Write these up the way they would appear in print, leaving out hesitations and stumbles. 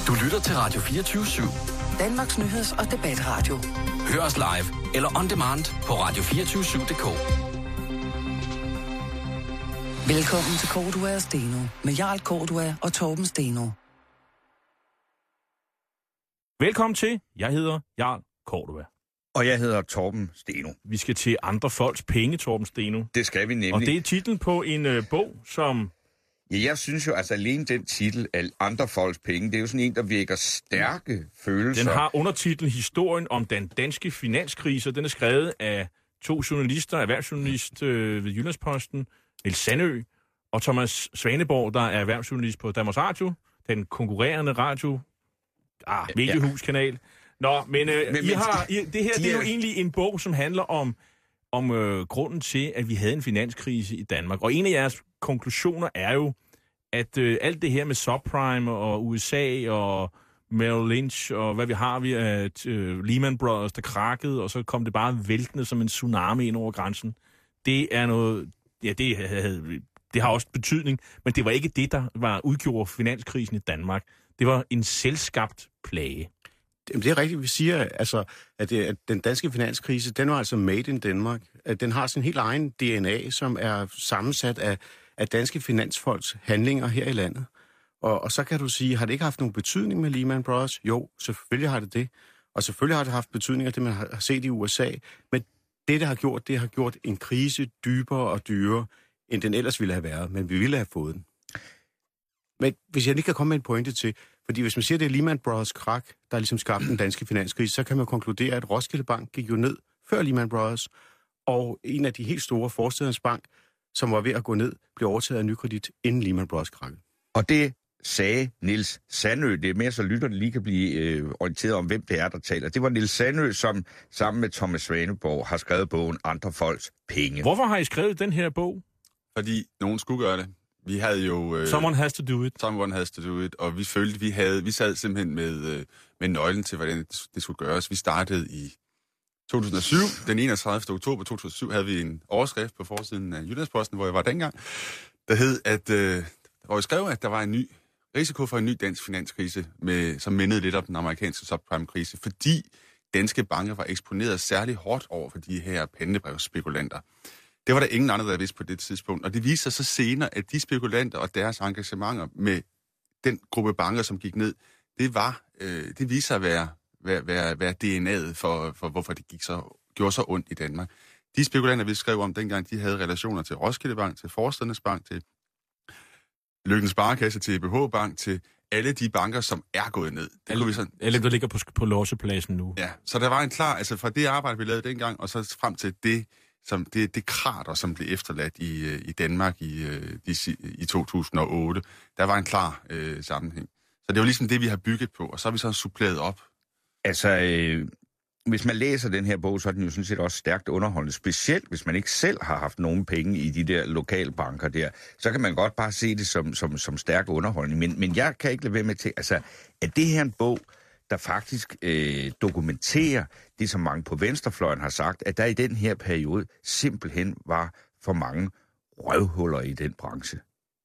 Du lytter til Radio 24/7. Danmarks nyheds- og debatradio. Hør os live eller on demand på radio247.dk. Velkommen til Cordua og Steno med Jarl Cordua og Torben Steno. Velkommen til. Jeg hedder Jarl Cordua. Og jeg hedder Torben Steno. Vi skal til andre folks penge, Torben Steno. Det skal vi nemlig. Og det er titlen på en bog, som... Ja, jeg synes jo, altså alene den titel, andre folks penge, det er jo sådan en, der vækker stærke følelser. Den har undertitlen Historien om den danske finanskrise. Den er skrevet af 2 journalister, erhvervsjournalist ved Jyllandsposten, Niels Sandø, og Thomas Svaneborg, der er erhvervsjournalist på Danmarks Radio, den konkurrerende radio, mediehuskanal. Nå, men det her er jo egentlig en bog, som handler om grunden til, at vi havde en finanskrise i Danmark. Og en af jeres konklusioner er jo, at alt det her med subprime og USA og Merrill Lynch og hvad vi har, Lehman Brothers, der krakkede, og så kom det bare væltende som en tsunami ind over grænsen. Det er noget, ja, det har også betydning, men det var ikke det, der udgjorde finanskrisen i Danmark. Det var en selvskabt plage. Det er rigtigt, vi siger, altså, at den danske finanskrise, den var altså made in Denmark. At den har sin helt egen DNA, som er sammensat af danske finansfolks handlinger her i landet. Og så kan du sige, har det ikke haft nogen betydning med Lehman Brothers? Jo, selvfølgelig har det. Og selvfølgelig har det haft betydning af det, man har set i USA. Men det har gjort en krise dybere og dyrere, end den ellers ville have været. Men vi ville have fået den. Men hvis jeg lige kan komme med en pointe til, fordi hvis man siger, det er Lehman Brothers krak, der ligesom skabte den danske finanskrise, så kan man konkludere, at Roskilde Bank gik jo ned før Lehman Brothers, og en af de helt store Forstædernes Bank, som var ved at gå ned, blev overtaget af Nykredit inden Lehman Brothers krakket. Og det sagde Niels Sandø. Det er mere, så lytterne lige kan blive orienteret om, hvem det er, der taler. Det var Niels Sandø, som sammen med Thomas Svaneborg har skrevet bogen Andre folks penge. Hvorfor har I skrevet den her bog? Fordi nogen skulle gøre det. Vi havde jo... Someone has to do it. Someone has to do it. Og vi følte, vi sad simpelthen med nøglen til, hvordan det skulle gøres. Vi startede i 2007. Den 31. oktober 2007 havde vi en overskrift på forsiden af Jyllandsposten, hvor jeg var dengang, der hed, hvor jeg skrev, at der var en ny risiko for en ny dansk finanskrise, som mindede lidt om den amerikanske subprime-krise, fordi danske banker var eksponeret særlig hårdt over for de her pennebrevsspekulanter. Det var der ingen andre, der vidste på det tidspunkt. Og det viser sig så senere, at de spekulanter og deres engagementer med den gruppe banker, som gik ned, det viser sig at være DNA'et for hvorfor det gjorde så ondt i Danmark. De spekulanter, vi skrev om dengang, de havde relationer til Roskilde Bank, til Forstædernes Bank, til Lykken Sparekasse, til EBH Bank, til alle de banker, som er gået ned. Alle, der ligger på lossepladsen nu. Ja, så der var en klar, altså fra det arbejde, vi lavede dengang, og så frem til det krater, som blev efterladt i Danmark i 2008, der var en klar sammenhæng. Så det var ligesom det, vi har bygget på, og så har vi så suppleret op. Altså, hvis man læser den her bog, så er den jo sådan set også stærkt underholdende. Specielt hvis man ikke selv har haft nogen penge i de der lokalbanker der, så kan man godt bare se det som stærk underholdning. Men jeg kan ikke lade være med til, altså, at det her en bog, der faktisk dokumenterer det, som mange på venstrefløjen har sagt, at der i den her periode simpelthen var for mange røvhuller i den branche.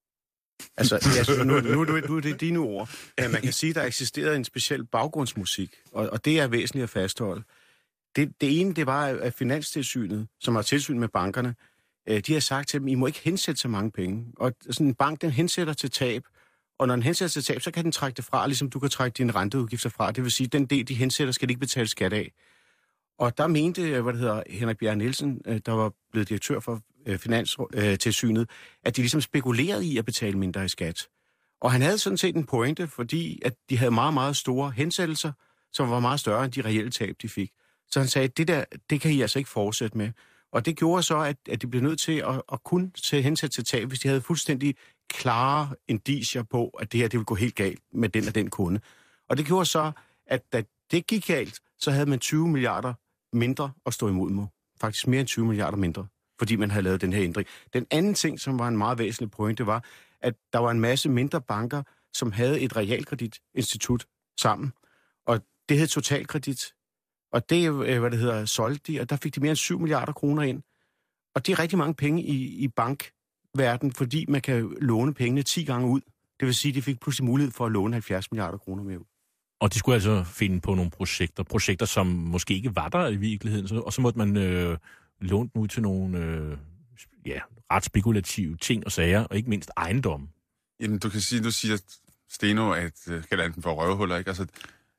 Altså nu er det dine ord. Man kan sige, at der eksisterede en speciel baggrundsmusik, og det er væsentligt at fastholde. Det ene, det var, at Finanstilsynet, som har tilsyn med bankerne, de har sagt til dem, I må ikke hensætte så mange penge. Og sådan en bank, den hensætter til tab, og når den hensætter til tab, så kan den trække det fra, ligesom du kan trække dine renteudgifter fra. Det vil sige, at den del, de hensætter, skal de ikke betale skat af. Og der mente, Henrik Bjerre Nielsen, der var blevet direktør for Finanstilsynet, at de ligesom spekulerede i at betale mindre i skat. Og han havde sådan set en pointe, fordi at de havde meget, meget store hensættelser, som var meget større end de reelle tab, de fik. Så han sagde, det kan I altså ikke fortsætte med. Og det gjorde så, at de blev nødt til at kun hensætte til tab, hvis de havde fuldstændig klare indicier på, at det her det ville gå helt galt med den og den kunde. Og det gjorde så, at da det gik galt, så havde man 20 milliarder mindre at stå imod med. Faktisk mere end 20 milliarder mindre, fordi man havde lavet den her ændring. Den anden ting, som var en meget væsentlig pointe, var, at der var en masse mindre banker, som havde et realkreditinstitut sammen. Og det hed Totalkredit. Og det, solgte de, og der fik de mere end 7 milliarder kroner ind. Og det er rigtig mange penge i bankverdenen, fordi man kan låne pengene 10 gange ud Det vil sige, at de fik pludselig mulighed for at låne 70 milliarder kroner mere ud. Og de skulle altså finde på nogle projekter, som måske ikke var der i virkeligheden, og så måtte man låne dem ud til nogle ret spekulative ting og sager, og ikke mindst ejendomme. Jamen, du kan sige, nu siger Steno, at kalder han dem for røvhuller, ikke? Altså,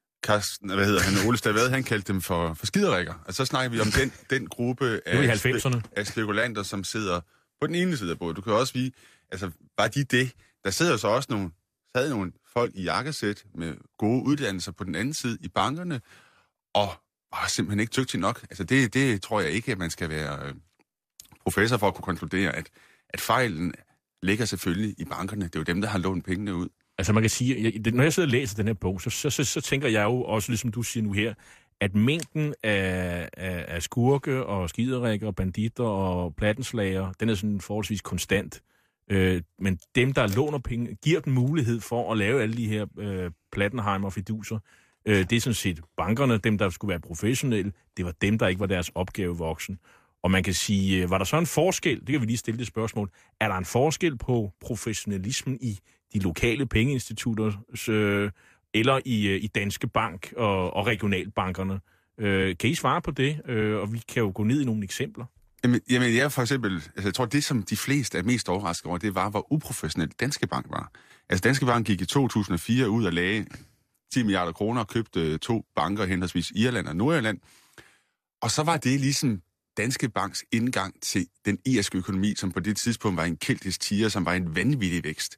Ole Stavad, han kaldte dem for skiderikker. Og så snakker vi om den gruppe af spekulanter, som sidder på den ene side af bordet. Du kan også vide, altså, var de det? Der sidder så også nogle folk i jakkesæt med gode uddannelser på den anden side i bankerne, og var simpelthen ikke dygtige nok. Altså, det tror jeg ikke, at man skal være professor for at kunne konkludere, at fejlen ligger selvfølgelig i bankerne. Det er jo dem, der har lånt pengene ud. Altså man kan sige, når jeg sidder og læser den her bog, så tænker jeg jo også, ligesom du siger nu her, at mængden af skurke og skiderikker og banditter og plattenslager, den er sådan forholdsvis konstant. Men dem, der låner penge, giver dem mulighed for at lave alle de her Plattenheimer-fiduser. Det er sådan set bankerne, dem der skulle være professionelle, det var dem, der ikke var deres opgave voksen. Og man kan sige, var der så en forskel, det kan vi lige stille det spørgsmål, er der en forskel på professionalismen i de lokale pengeinstitutter eller i Danske Bank og regionalbankerne? Kan I svare på det? Og vi kan jo gå ned i nogle eksempler. Jamen jeg for eksempel, altså jeg tror, det som de fleste er mest overrasket over, det var, hvor uprofessionel Danske Bank var. Altså Danske Bank gik i 2004 ud og lagde 10 milliarder kroner og købte 2 banker, henholdsvis Irland og Nordirland. Og så var det ligesom Danske Banks indgang til den irske økonomi, som på det tidspunkt var en keltisk tiger, som var en vanvittig vækst.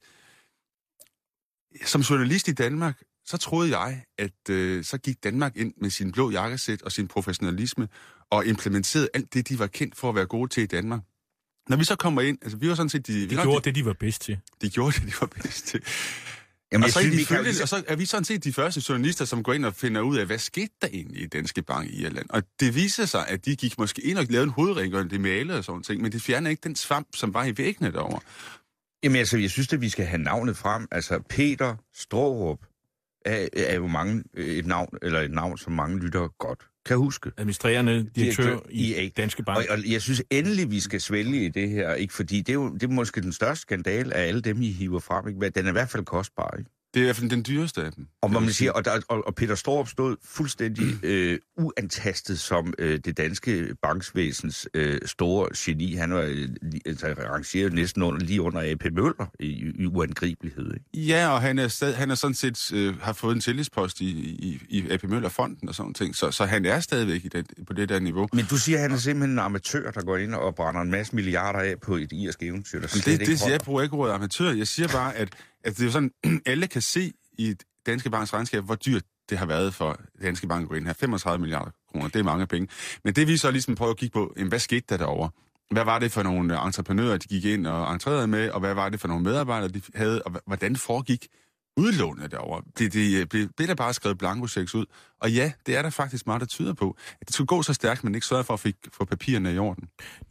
Som journalist i Danmark, så troede jeg, at så gik Danmark ind med sin blå jakkesæt og sin professionalisme og implementerede alt det, de var kendt for at være gode til i Danmark. Når vi så kommer ind, altså vi var sådan set... De gjorde det, de var bedst til. De gjorde det, de var bedst til. Jamen, og så er vi sådan set de første journalister, som går ind og finder ud af, hvad skete der egentlig i Danske Bank i Irland. Og det viser sig, at de gik måske ind og lavede en hovedrengøring, det malede og sådan ting, men det fjerner ikke den svamp, som var i væggene derovre. Jamen altså, jeg synes, at vi skal have navnet frem. Altså, Peter Straarup er jo et navn, som mange lyttere godt kan huske. Administrerende direktør i Danske Bank. Og jeg synes endelig, vi skal svælge i det her, ikke? Fordi det er måske den største skandal af alle dem, I hiver frem. Ikke? Den er i hvert fald kostbar, ikke? Det er i hvert fald den dyreste af dem. Og man siger, og Peter Straarup stod fuldstændig uantastet som det danske banksvæsens store geni. Han var rangeret næsten lige under A.P. Møller i uangribelighed. Ikke? Ja, og han er sådan set har fået en tillidspost i A.P. Møller-fonden og sådan ting, så han er stadigvæk på det der niveau. Men du siger, at han er simpelthen en amatør, der går ind og brænder en masse milliarder af på et irsk eventyr. Jeg bruger ikke ordet amatør. Jeg siger bare, at det er sådan, alle kan se i Danske Banks regnskab, hvor dyrt det har været for Danske Bank at gå ind her. 35 milliarder kroner, det er mange penge. Men det vi så ligesom prøver at kigge på, hvad skete der derovre? Hvad var det for nogle entreprenører, de gik ind og entrerede med, og hvad var det for nogle medarbejdere, de havde, og hvordan foregik udlånet derovre? Det blev der bare skrevet blankochecks ud. Og ja, det er der faktisk meget, der tyder på, at det skulle gå så stærkt, men ikke sørge for at få papirerne i orden.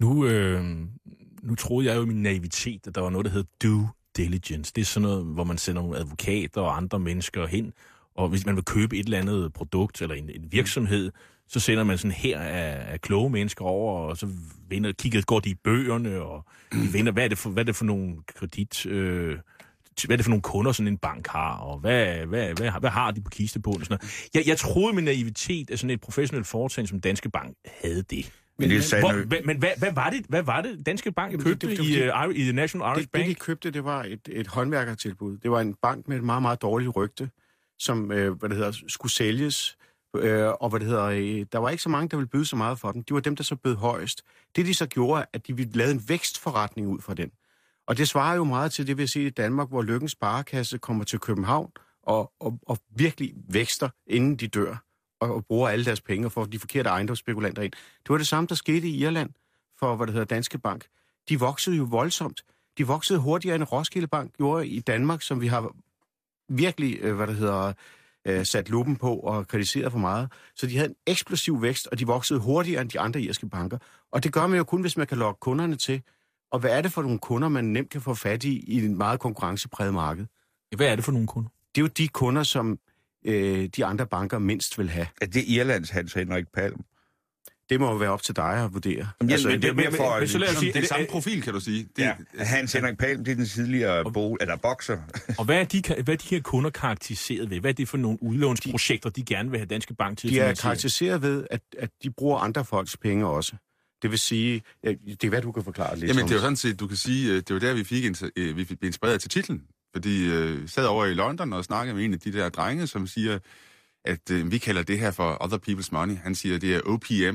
Nu troede jeg jo i min naivitet, at der var noget, der hed due diligence. Det er sådan noget, hvor man sender nogle advokater og andre mennesker hen, og hvis man vil købe et eller andet produkt eller en virksomhed, så sender man sådan her af kloge mennesker over, og så går de i bøgerne, og de vinder, hvad er det for nogle hvad er det for nogle kunder, sådan en bank har, og hvad har de på kistebunden? Sådan noget. Jeg troede med naivitet, at sådan et professionelt foretagende som Danske Bank havde det. Men hvad var det Danske Bank købte i National Irish Bank? Det, de købte, det var et håndværkertilbud. Det var en bank med et meget, meget dårligt rygte, som skulle sælges. Og der var ikke så mange, der ville byde så meget for den. De var dem, der så bød højest. Det, de så gjorde, at de ville lave en vækstforretning ud fra den. Og det svarer jo meget til det, vi ser i Danmark, hvor Lykkens Sparekasse kommer til København og virkelig vækster, inden de dør, og bruger alle deres penge for de forkerte ejendomsspekulanter ind. Det var det samme, der skete i Irland for, Danske Bank. De voksede jo voldsomt. De voksede hurtigere end Roskilde Bank gjorde i Danmark, som vi har virkelig, sat lupen på og kritiseret for meget. Så de havde en eksplosiv vækst, og de voksede hurtigere end de andre irske banker. Og det gør man jo kun, hvis man kan lokke kunderne til. Og hvad er det for nogle kunder, man nemt kan få fat i et meget konkurrencepræget marked? Hvad er det for nogle kunder? Det er jo de kunder, som de andre banker mindst vil have. Er det Irlands Hans Henrik Palm? Det må jo være op til dig at vurdere. Men det er mere for... Men så lad os sige, det er samme profil, kan du sige. Hans Henrik Palm, det er den tidligere bokser. Og hvad er de her kunder karakteriseret ved? Hvad er det for nogle udlånsprojekter, de gerne vil have Danske Bank til at finansiere? De er karakteriseret ved, at de bruger andre folks penge også. Det vil sige, det er hvad du kan forklare lidt. Jamen, det er jo sådan set, du kan sige, det var der, vi fik inspireret til titlen. Fordi sad over i London og snakkede med en af de der drenge, som siger, at vi kalder det her for other people's money. Han siger, at det er OPM,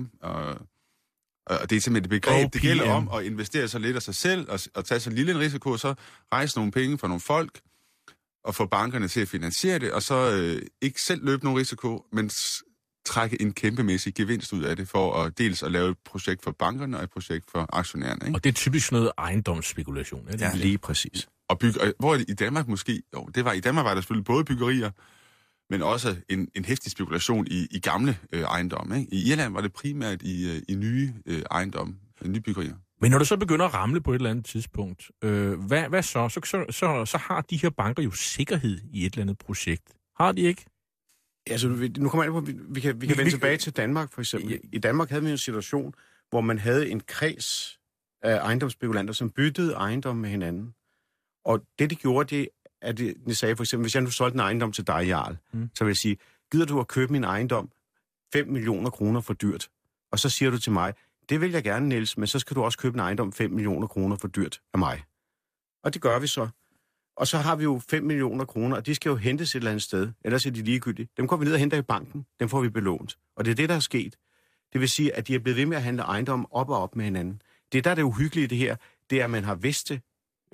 og det er simpelthen et begreb, OPM. Det gælder om at investere så lidt af sig selv, og tage så lille en risiko, og så rejse nogle penge fra nogle folk, og få bankerne til at finansiere det, og så ikke selv løbe nogen risiko, men trække en kæmpemæssig gevinst ud af det, for at dels at lave et projekt for bankerne og et projekt for aktionærerne. Ikke? Og det er typisk noget ejendomsspekulation, ikke? Ja, lige præcis. Og hvor i Danmark måske, i Danmark var der selvfølgelig både byggerier, men også en heftig spekulation i gamle ejendomme. Ikke? I Irland var det primært i nye ejendomme, nye byggerier. Men når det så begynder at ramle på et eller andet tidspunkt, hvad så? Så har de her banker jo sikkerhed i et eller andet projekt. Har de ikke? Altså, nu kommer jeg på, vi kan vende tilbage til Danmark, for eksempel. I Danmark havde vi en situation, hvor man havde en kreds af ejendomsspekulanter, som byttede ejendomme med hinanden. Og det, de gjorde, det at de sagde for eksempel, hvis jeg nu solgte en ejendom til dig, Jarl, så vil jeg sige, gider du at købe min ejendom 5 millioner kroner for dyrt? Og så siger du til mig, det vil jeg gerne, Niels, men så skal du også købe en ejendom 5 millioner kroner for dyrt af mig. Og det gør vi så. Og så har vi jo 5 millioner kroner, og de skal jo hentes et eller andet sted, ellers er de ligegyldige. Dem går vi ned og henter i banken, dem får vi belånt. Og det er det, der er sket. Det vil sige, at de er blevet ved med at handle ejendom op og op med hinanden. Det, der er det uhyggelige i det her, det er, at man har vidst det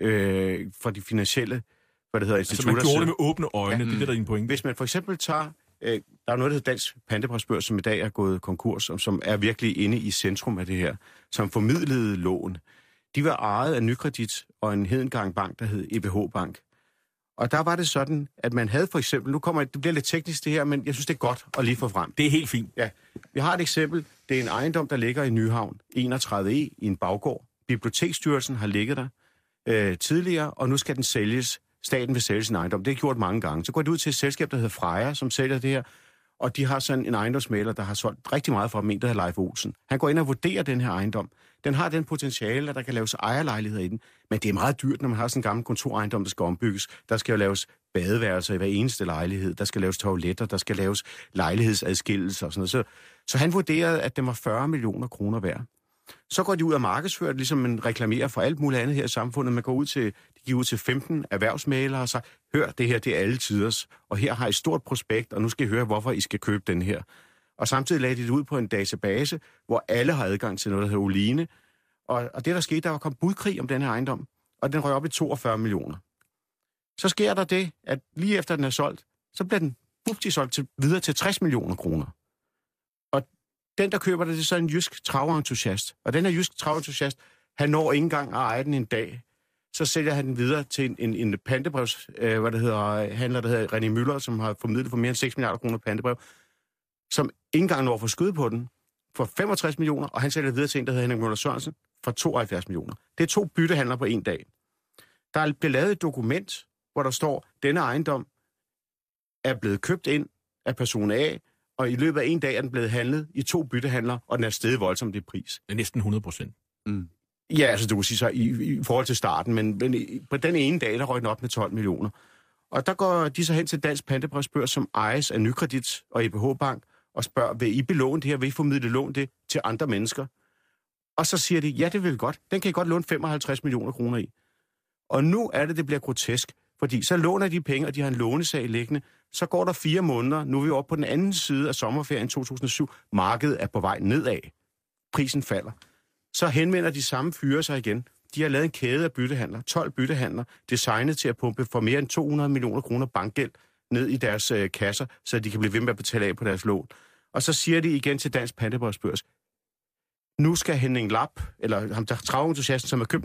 fra de finansielle, hvad det hedder, institutter. Altså man gjorde det med åbne øjne, det er der din pointe. Hvis man for eksempel tager, der er noget, der hedder Dansk Pantebrevsbørs, som i dag er gået konkurs, som er virkelig inde i centrum af det her, som formidlede lån. De var ejet af Nykredit og en hedengang bank, der hed EBH Bank. Og der var det sådan, at man havde for eksempel, det bliver lidt teknisk det her, men jeg synes, det er godt at lige få frem. Det er helt fint. Ja, vi har et eksempel. Det er en ejendom, der ligger i Nyhavn, 31E, i en baggård. Biblioteksstyrelsen har ligget der tidligere, og nu skal den sælges. Staten vil sælge sin ejendom. Det er gjort mange gange. Så går det ud til et selskab, der hedder Freja, som sælger det her. Og de har sådan en ejendomsmægler, der har solgt rigtig meget for dem, der hedder Leif Olsen. Han går ind og vurderer den her ejendom. Den har den potentiale, at der kan laves ejerlejligheder i den. Men det er meget dyrt, når man har sådan en gammel kontorejendom, der skal ombygges. Der skal jo laves badeværelser i hver eneste lejlighed. Der skal laves toiletter, der skal laves lejlighedsadskillelser og sådan noget. Så han vurderede, at den var 40 millioner kroner værd. Så går de ud og markedsfører, ligesom man reklamerer for alt muligt andet her i samfundet. Man de giver ud til 15 erhvervsmalere og siger, hør, det her det er alle tiders, og her har I et stort prospekt, og nu skal I høre, hvorfor I skal købe den her. Og samtidig lagde de det ud på en database, hvor alle har adgang til noget, der hedder Oline. Og det, der skete, der kom budkrig om den her ejendom, og den røg op i 42 millioner. Så sker der det, at lige efter den er solgt, så bliver den solgt videre til 60 millioner kroner. Den, der køber det er så en jysk travoentusiast. Og den her jysk travoentusiast, han når ikke engang at eje den en dag. Så sælger han den videre til en pantebrevs, handler, der hedder René Møller, som har formidlet for mere end 6 milliarder kroner pantebrev, som ikke engang når at få skud på den for 65 millioner, og han sælger videre til en, der hedder Henrik Møller Sørensen, for 72 millioner. Det er 2 byttehandler på en dag. Der bliver lavet et dokument, hvor der står, denne ejendom er blevet købt ind af person A, og i løbet af en dag er den blevet handlet i 2 byttehandler, og den er steget voldsomt i pris. Det er næsten 100%. Mm. Ja, altså du kan sige så i forhold til starten, men på den ene dag, der røg den op med 12 millioner. Og der går de så hen til Dansk Pantebrevsbørs, som ejes af Nykredit og EBH Bank, og spørger, vil I belåne det her, vil I formidle lån det til andre mennesker? Og så siger de, ja, det vil godt. Den kan I godt låne 55 millioner kroner i. Og nu er det bliver grotesk, fordi så låner de penge, og de har en lånesag liggende. Så går der 4 måneder, nu er vi oppe på den anden side af sommerferien 2007. Markedet er på vej nedad. Prisen falder. Så henvender de samme fyre sig igen. De har lavet en kæde af byttehandler, 12 byttehandler, designet til at pumpe for mere end 200 millioner kroner bankgæld ned i deres kasser, så de kan blive ved med at betale af på deres lån. Og så siger de igen til Dansk Pantebrevsbørs, nu skal Henning Lapp, eller ham der traventusiasten, som havde købt den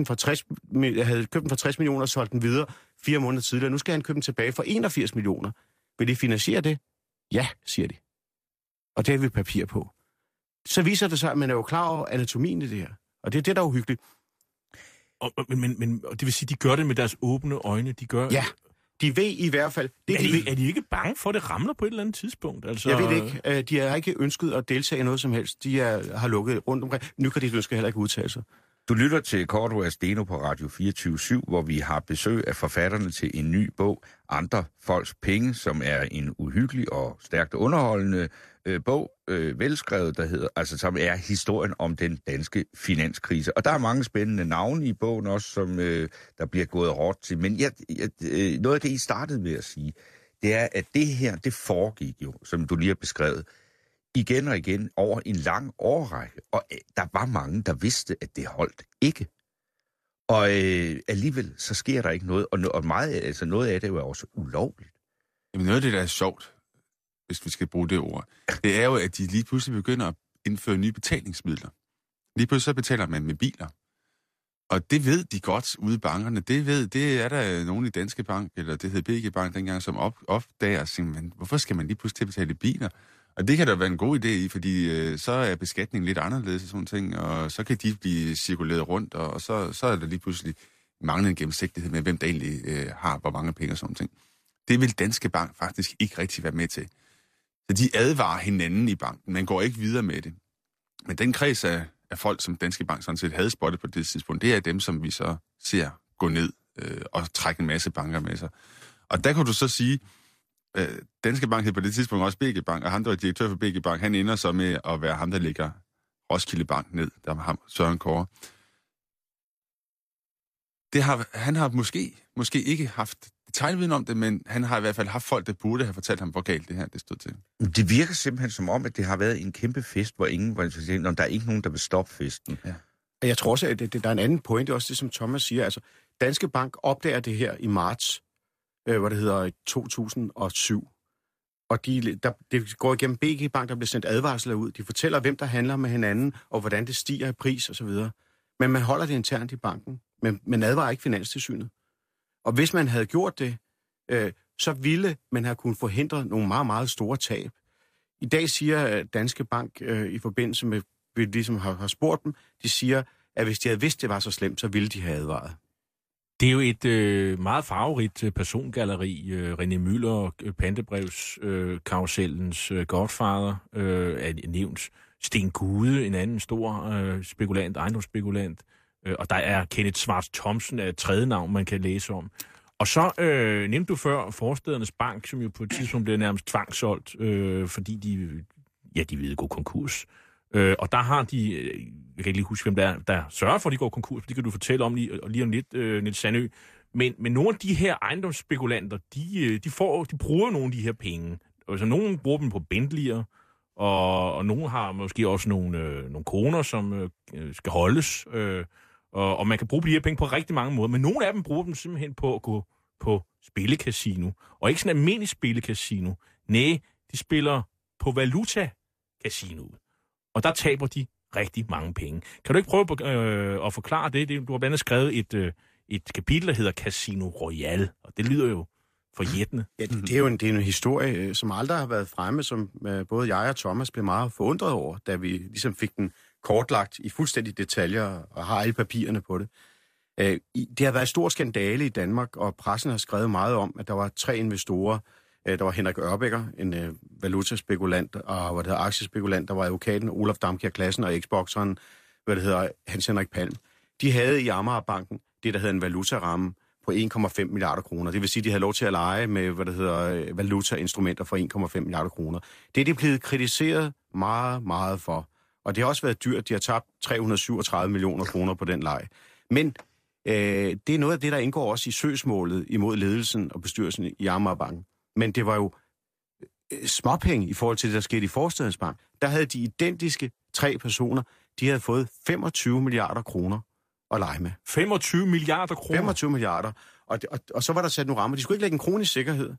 for 60 millioner og solgt den videre 4 måneder tidligere, nu skal han købe den tilbage for 81 millioner. Vil de finansiere det? Ja, siger de. Og det har vi papir på. Så viser det sig, at man er jo klar over anatomien i det her. Og det er det, der er uhyggeligt. Men det vil sige, de gør det med deres åbne øjne. De gør... Ja, De ved i hvert fald... Er de ikke bange for, at det ramler på et eller andet tidspunkt? Altså... Jeg ved det ikke. De har ikke ønsket at deltage i noget som helst. De har lukket rundt omkring. Nykredit ønsker heller ikke udtale sig. Du lytter til Cordua Steno på Radio 24/7, hvor vi har besøg af forfatterne til en ny bog, Andre Folks Penge, som er en uhyggelig og stærkt underholdende bog, velskrevet, der hedder, altså som er historien om den danske finanskrise. Og der er mange spændende navne i bogen også, som der bliver gået hårdt til. Men noget af det, I startede med at sige, det er, at det her, det foregik jo, som du lige har beskrevet, igen og igen over en lang årrække. Og der var mange, der vidste, at det holdt ikke. Og alligevel, så sker der ikke noget. Og meget, altså noget af det er jo også ulovligt. Jamen noget af det, der er sjovt, hvis vi skal bruge det ord, det er jo, at de lige pludselig begynder at indføre nye betalingsmidler. Lige pludselig så betaler man med biler. Og det ved de godt ude i bankerne. Det er der nogen i Danske Bank, eller det hed BG Bank dengang, som opdager og siger, men hvorfor skal man lige pludselig til at betale biler? Og det kan der være en god idé i, fordi så er beskatningen lidt anderledes og sådan ting, og så kan de blive cirkuleret rundt, og så er der lige pludselig manglende gennemsigtighed med, hvem der egentlig har hvor mange penge og sådan ting. Det vil Danske Bank faktisk ikke rigtig være med til. Så de advarer hinanden i banken, man går ikke videre med det. Men den kreds af folk, som Danske Bank sådan set havde spottet på det tidspunkt, det er dem, som vi så ser gå ned og trække en masse banker med sig. Og der kan du så sige, Danske Bank hed på det tidspunkt også BG Bank, og ham, der var direktør for BG Bank, han ender så med at være ham, der ligger Roskilde Bank ned, der var ham, Søren Kåre. Han har måske ikke haft detaljviden om det, men han har i hvert fald haft folk, der burde have fortalt ham, hvor galt det her det stod til. Det virker simpelthen som om, at det har været en kæmpe fest, hvor der er ikke nogen, der vil stoppe festen. Ja. Jeg tror også, at der er en anden pointe, også det, som Thomas siger. Altså, Danske Bank opdager det her i marts, hvor det hedder 2007. Og det går igennem BG Bank, der bliver sendt advarsler ud. De fortæller, hvem der handler med hinanden, og hvordan det stiger i pris osv. Men man holder det internt i banken. Men man advarer ikke Finanstilsynet. Og hvis man havde gjort det, så ville man have kunnet forhindre nogle meget, meget store tab. I dag siger Danske Bank i forbindelse med, vi ligesom har spurgt dem, de siger, at hvis de havde vidst, det var så slemt, så ville de have advaret. Det er jo et meget farverigt persongalleri. René Møller, pantebrevskarusellens godfather, er nævnt. Sten Gude, en anden stor spekulant, ejendomsspekulant. Og der er Kenneth Schwartz Thomsen af et tredje navn, man kan læse om. Og så nævnte du før Forstædernes Bank, som jo på et tidspunkt blev nærmest tvangssolgt, fordi de ville gå konkurs. Og der har de, jeg kan ikke lige huske, hvem der sørger for, at de går konkurs, det kan du fortælle om lige om lidt, Niels Sandø. Men nogle af de her ejendomsspekulanter, de bruger nogle af de her penge. Altså nogle bruger dem på Bentley'er, og nogle har måske også nogle kroner, som skal holdes. Og man kan bruge de her penge på rigtig mange måder, men nogle af dem bruger dem simpelthen på at gå på spillekasino. Og ikke sådan en almindelig spillekasino. Nej, de spiller på valutakasinoet. Og der taber de rigtig mange penge. Kan du ikke prøve at forklare det? Du har blandt andet skrevet et kapitel, der hedder Casino Royale, og det lyder jo forjættende. Ja, det er jo en historie, som aldrig har været fremme, som både jeg og Thomas blev meget forundret over, da vi ligesom fik den kortlagt i fuldstændig detaljer og har alle papirerne på det. Det har været en stor skandale i Danmark, og pressen har skrevet meget om, at der var 3 investorer. Der var Henrik Ørbecker, en valutaspekulant, og aktiespekulant. Der var advokaten Olaf Damkjær Classen og Xboxeren, Hans Henrik Palm. De havde i Amagerbanken det, der hedder en valutaramme på 1,5 milliarder kroner. Det vil sige, at de havde lov til at lege med, valutainstrumenter for 1,5 milliarder kroner. Det er de blevet kritiseret meget, meget for. Og det har også været dyrt. De har tabt 337 millioner kroner på den leg. Men det er noget af det, der indgår også i søgsmålet imod ledelsen og bestyrelsen i Amagerbanken. Men det var jo småpenge i forhold til det, der skete i Forstædernes Bank. Der havde de identiske 3 personer, de havde fået 25 milliarder kroner at lege med. 25 milliarder kroner? 25 milliarder. Og så var der sat nogle rammer. De skulle ikke lægge en krone i sikkerhed.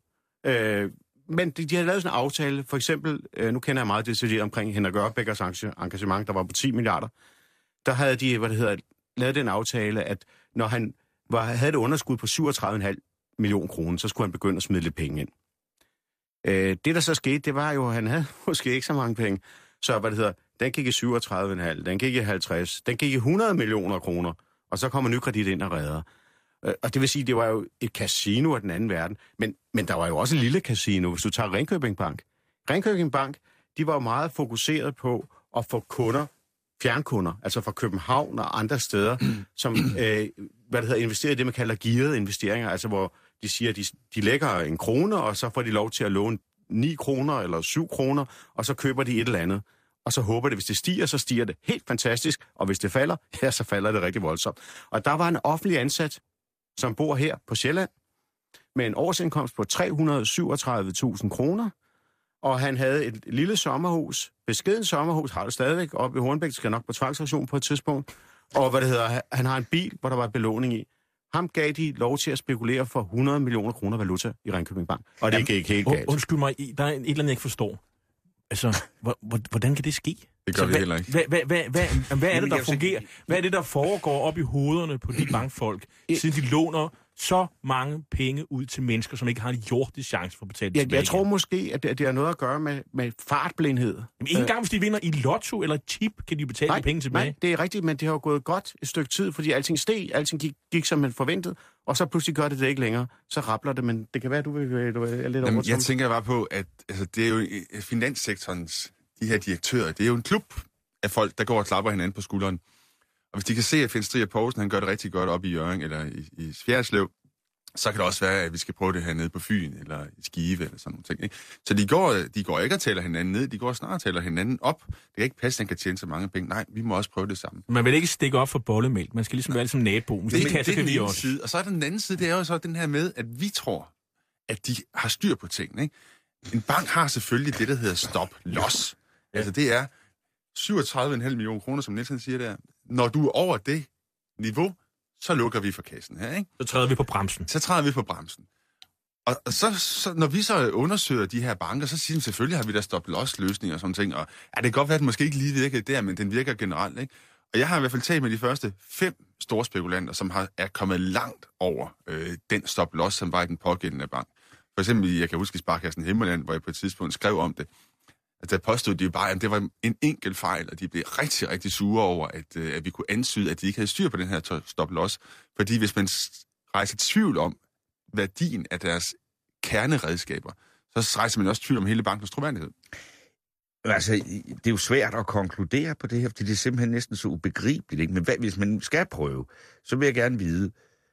Men de havde lavet sådan en aftale. For eksempel, nu kender jeg meget detaljeret omkring Henrik Ørbeckers engagement, der var på 10 milliarder. Der havde de, lavet den aftale, at når han havde et underskud på 37,5 million kroner, så skulle han begynde at smide lidt penge ind. Det, der så skete, det var jo, at han havde måske ikke så mange penge. Så, den gik i 37,5, den gik i 50, den gik i 100 millioner kroner, og så kommer Nykredit ind og redder. Og det vil sige, det var jo et casino af den anden verden. Men der var jo også et lille casino, hvis du tager Ringkøbing Bank. Ringkøbing Bank, de var jo meget fokuseret på at få kunder, fjernkunder, altså fra København og andre steder, som investerer i det, man kalder gearede investeringer, altså hvor de siger, at de lægger 1 krone, og så får de lov til at låne 9 kroner eller 7 kroner, og så køber de et eller andet. Og så håber det, hvis det stiger, så stiger det helt fantastisk, og hvis det falder, ja, så falder det rigtig voldsomt. Og der var en offentlig ansat, som bor her på Sjælland, med en årsindkomst på 337.000 kroner, og han havde et lille sommerhus, beskeden sommerhus, har det stadigvæk, oppe i Hornbæk, skal nok på tvangsauktion på et tidspunkt, og han har en bil, hvor der var belåning i. Ham gav de lov til at spekulere for 100 millioner kroner valuta i Ringkøbing Bank, og det gik helt galt. Undskyld mig, der er et eller andet, jeg ikke forstår. Altså, hvordan kan det ske? Det gør vi heller ikke. Hvad er det, der fungerer? Hvad er det, der foregår op i hovederne på de bankfolk, siden de låner så mange penge ud til mennesker, som ikke har en jordisk chance for at betale tilbage? Jeg tror måske, at det har noget at gøre med fartblindhed. Men ikke engang, hvis de vinder i lotto eller chip, kan de betale de penge tilbage. Nej, det er rigtigt, men det har jo gået godt et stykke tid, fordi alting steg, alting gik som man forventede, og så pludselig gør det ikke længere. Så rappler det, men det kan være, du er lidt over. Jeg tænker bare på, at det er jo finanssektorens, de her direktører, det er jo en klub af folk, der går og klapper hinanden på skulderen. Og hvis de kan se, at Finn Strier Poulsen, han gør det rigtig godt op i Hjørring eller i Fjerdslev, så kan det også være, at vi skal prøve det her nede på Fyn, eller i Skive, eller sådan nogle ting. Ikke? Så de går ikke og tæller hinanden ned, de går snart og tæller hinanden op. Det kan ikke passe, at han kan tjene så mange penge. Nej, vi må også prøve det sammen. Man vil ikke stikke op for bollemælk. Man skal ligesom være som nabo. Det er den ene side. Og så er der den anden side, det er jo så den her med, at vi tror, at de har styr på tingene. Ikke? En bank har selvfølgelig det, der hedder stop-loss. Ja. Altså det er 37,5 millioner kroner, som Nielsen siger der. Når du er over det niveau, så lukker vi for kassen her, ikke? Så træder vi på bremsen. Og så når vi så undersøger de her banker, så siger de, selvfølgelig har vi der stop-loss-løsninger og sådan ting. Og det kan godt være, at den måske ikke lige virker der, men den virker generelt, ikke? Og jeg har i hvert fald talt med de første 5 store spekulanter, som er kommet langt over den stop-loss, som var i den pågældende bank. For eksempel, jeg kan huske i Sparkassen Himmerland, hvor jeg på et tidspunkt skrev om det. At der påstod de jo bare, at det var en enkelt fejl, og de blev rigtig, rigtig sure over, at vi kunne ansyde, at de ikke havde styr på den her stop-loss. Fordi hvis man rejser tvivl om værdien af deres kerneredskaber, så rejser man også tvivl om hele bankens troværdighed. Altså, det er jo svært at konkludere på det her, fordi det er simpelthen næsten så ubegribeligt, ikke? Men hvis man skal prøve, så vil jeg gerne vide,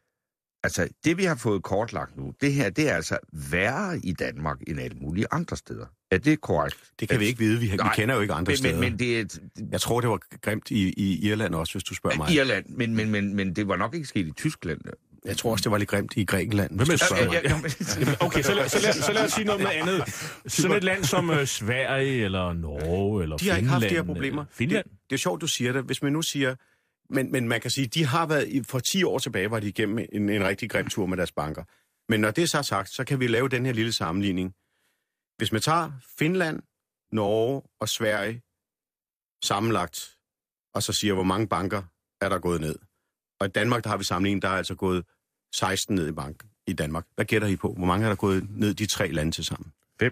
altså, det vi har fået kortlagt nu, det her, det er altså værre i Danmark end alle mulige andre steder. Er det korrekt? Det kan vi ikke vide. Vi kender jo ikke andre steder. Men det jeg tror, det var grimt i Irland også, hvis du spørger mig. Irland, men det var nok ikke sket i Tyskland. Jeg tror også, det var lidt grimt i Grækenland, hvis du spørger mig. Okay, så lad os sige noget med andet. Sådan et land som Sverige, eller Norge, eller Finland. De har ikke haft de her problemer. Finland? Det er sjovt, du siger det. Hvis man nu siger... Men man kan sige, de har været... For 10 år tilbage var de igennem en rigtig grim tur med deres banker. Men når det er så sagt, så kan vi lave den her lille sammenligning. Hvis man tager Finland, Norge og Sverige sammenlagt, og så siger, hvor mange banker er der gået ned. Og i Danmark, der har vi sammenlignet, der er altså gået 16 ned i bank i Danmark. Hvad gætter I på? Hvor mange er der gået ned de 3 lande til sammen? 5.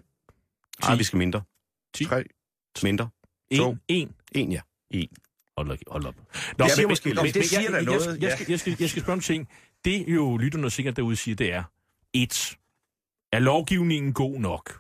Vi skal mindre. 10. 3. Mindre. 1, ja. 1. Hold op. Nå, det siger der noget. Jeg skal spørge om ting. Det jo lytterne sikkert derude siger, det er 1. Er lovgivningen god nok?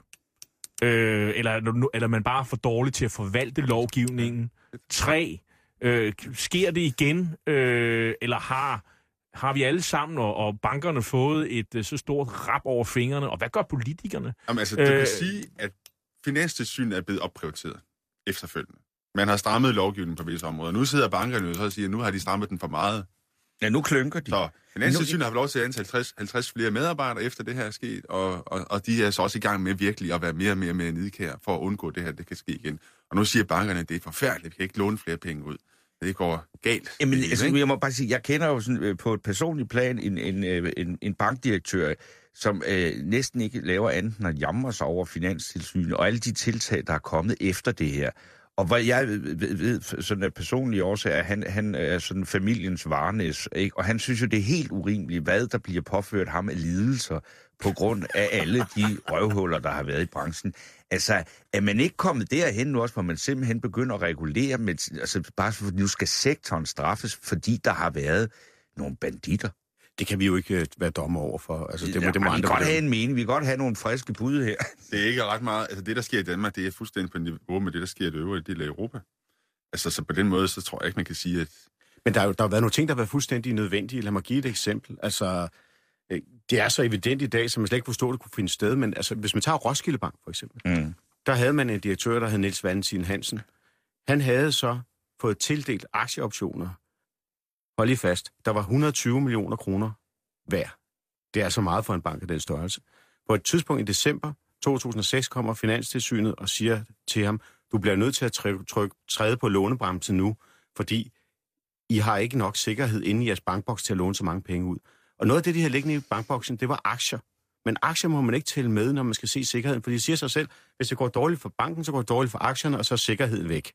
Eller man bare for dårlig til at forvalte lovgivningen? 3. Sker det igen? Eller har vi alle sammen og bankerne fået et så stort rap over fingrene? Og hvad gør politikerne? Jamen altså, du kan sige, at Finanstilsynet er blevet opprioriteret efterfølgende. Man har strammet lovgivningen på visse områder. Nu sidder bankerne jo så og siger, at nu har de strammet den for meget. Ja, nu klynker de. Så Finanstilsynet har lov til at ansætte 50 flere medarbejdere efter det her er sket, og de er så også i gang med virkelig at være mere og mere nidkære for at undgå det her, det kan ske igen. Og nu siger bankerne, at det er forfærdeligt, vi kan ikke låne flere penge ud. Det går galt. Jamen, altså, jeg må bare sige, jeg kender jo sådan, på et personligt plan en bankdirektør, som næsten ikke laver andet end at jamre sig over Finanstilsynet og alle de tiltag, der er kommet efter det her. Og hvad jeg ved sådan af personlige årsager, han er sådan familiens varnæs, ikke? Og han synes jo, det er helt urimeligt, hvad der bliver påført ham af lidelser på grund af alle de røvhuller, der har været i branchen. Altså, er man ikke kommet derhen nu også, hvor man simpelthen begynder at regulere, med, altså bare fordi nu skal sektoren straffes, fordi der har været nogle banditter? Det kan vi jo ikke være dommer over for. Altså, det må vi kan andre godt have en mening. Vi kan godt have nogle friske bud her. Det er ikke ret meget. Altså det, der sker i Danmark, det er fuldstændig på niveau med det, der sker i det øvrige del af Europa. Altså så på den måde, så tror jeg ikke, man kan sige, at... Men der har været nogle ting, der har været fuldstændig nødvendige. Lad mig give et eksempel. Altså, det er så evident i dag, som man slet ikke forstår, det kunne finde sted. Men altså, hvis man tager Roskilde Bank, for eksempel, der havde man en direktør, der hed Niels Valentin Hansen. Han havde så fået tildelt aktieoptioner. Hold lige fast. Der var 120 millioner kroner hver. Det er altså meget for en bank af den størrelse. På et tidspunkt i december 2006 kommer Finanstilsynet og siger til ham, du bliver nødt til at træde på lånebremsen nu, fordi I har ikke nok sikkerhed inde i jeres bankboks til at låne så mange penge ud. Og noget af det, de havde liggende i bankboksen, det var aktier. Men aktier må man ikke tælle med, når man skal se sikkerheden, for de siger sig selv, hvis det går dårligt for banken, så går det dårligt for aktierne, og så er sikkerheden væk.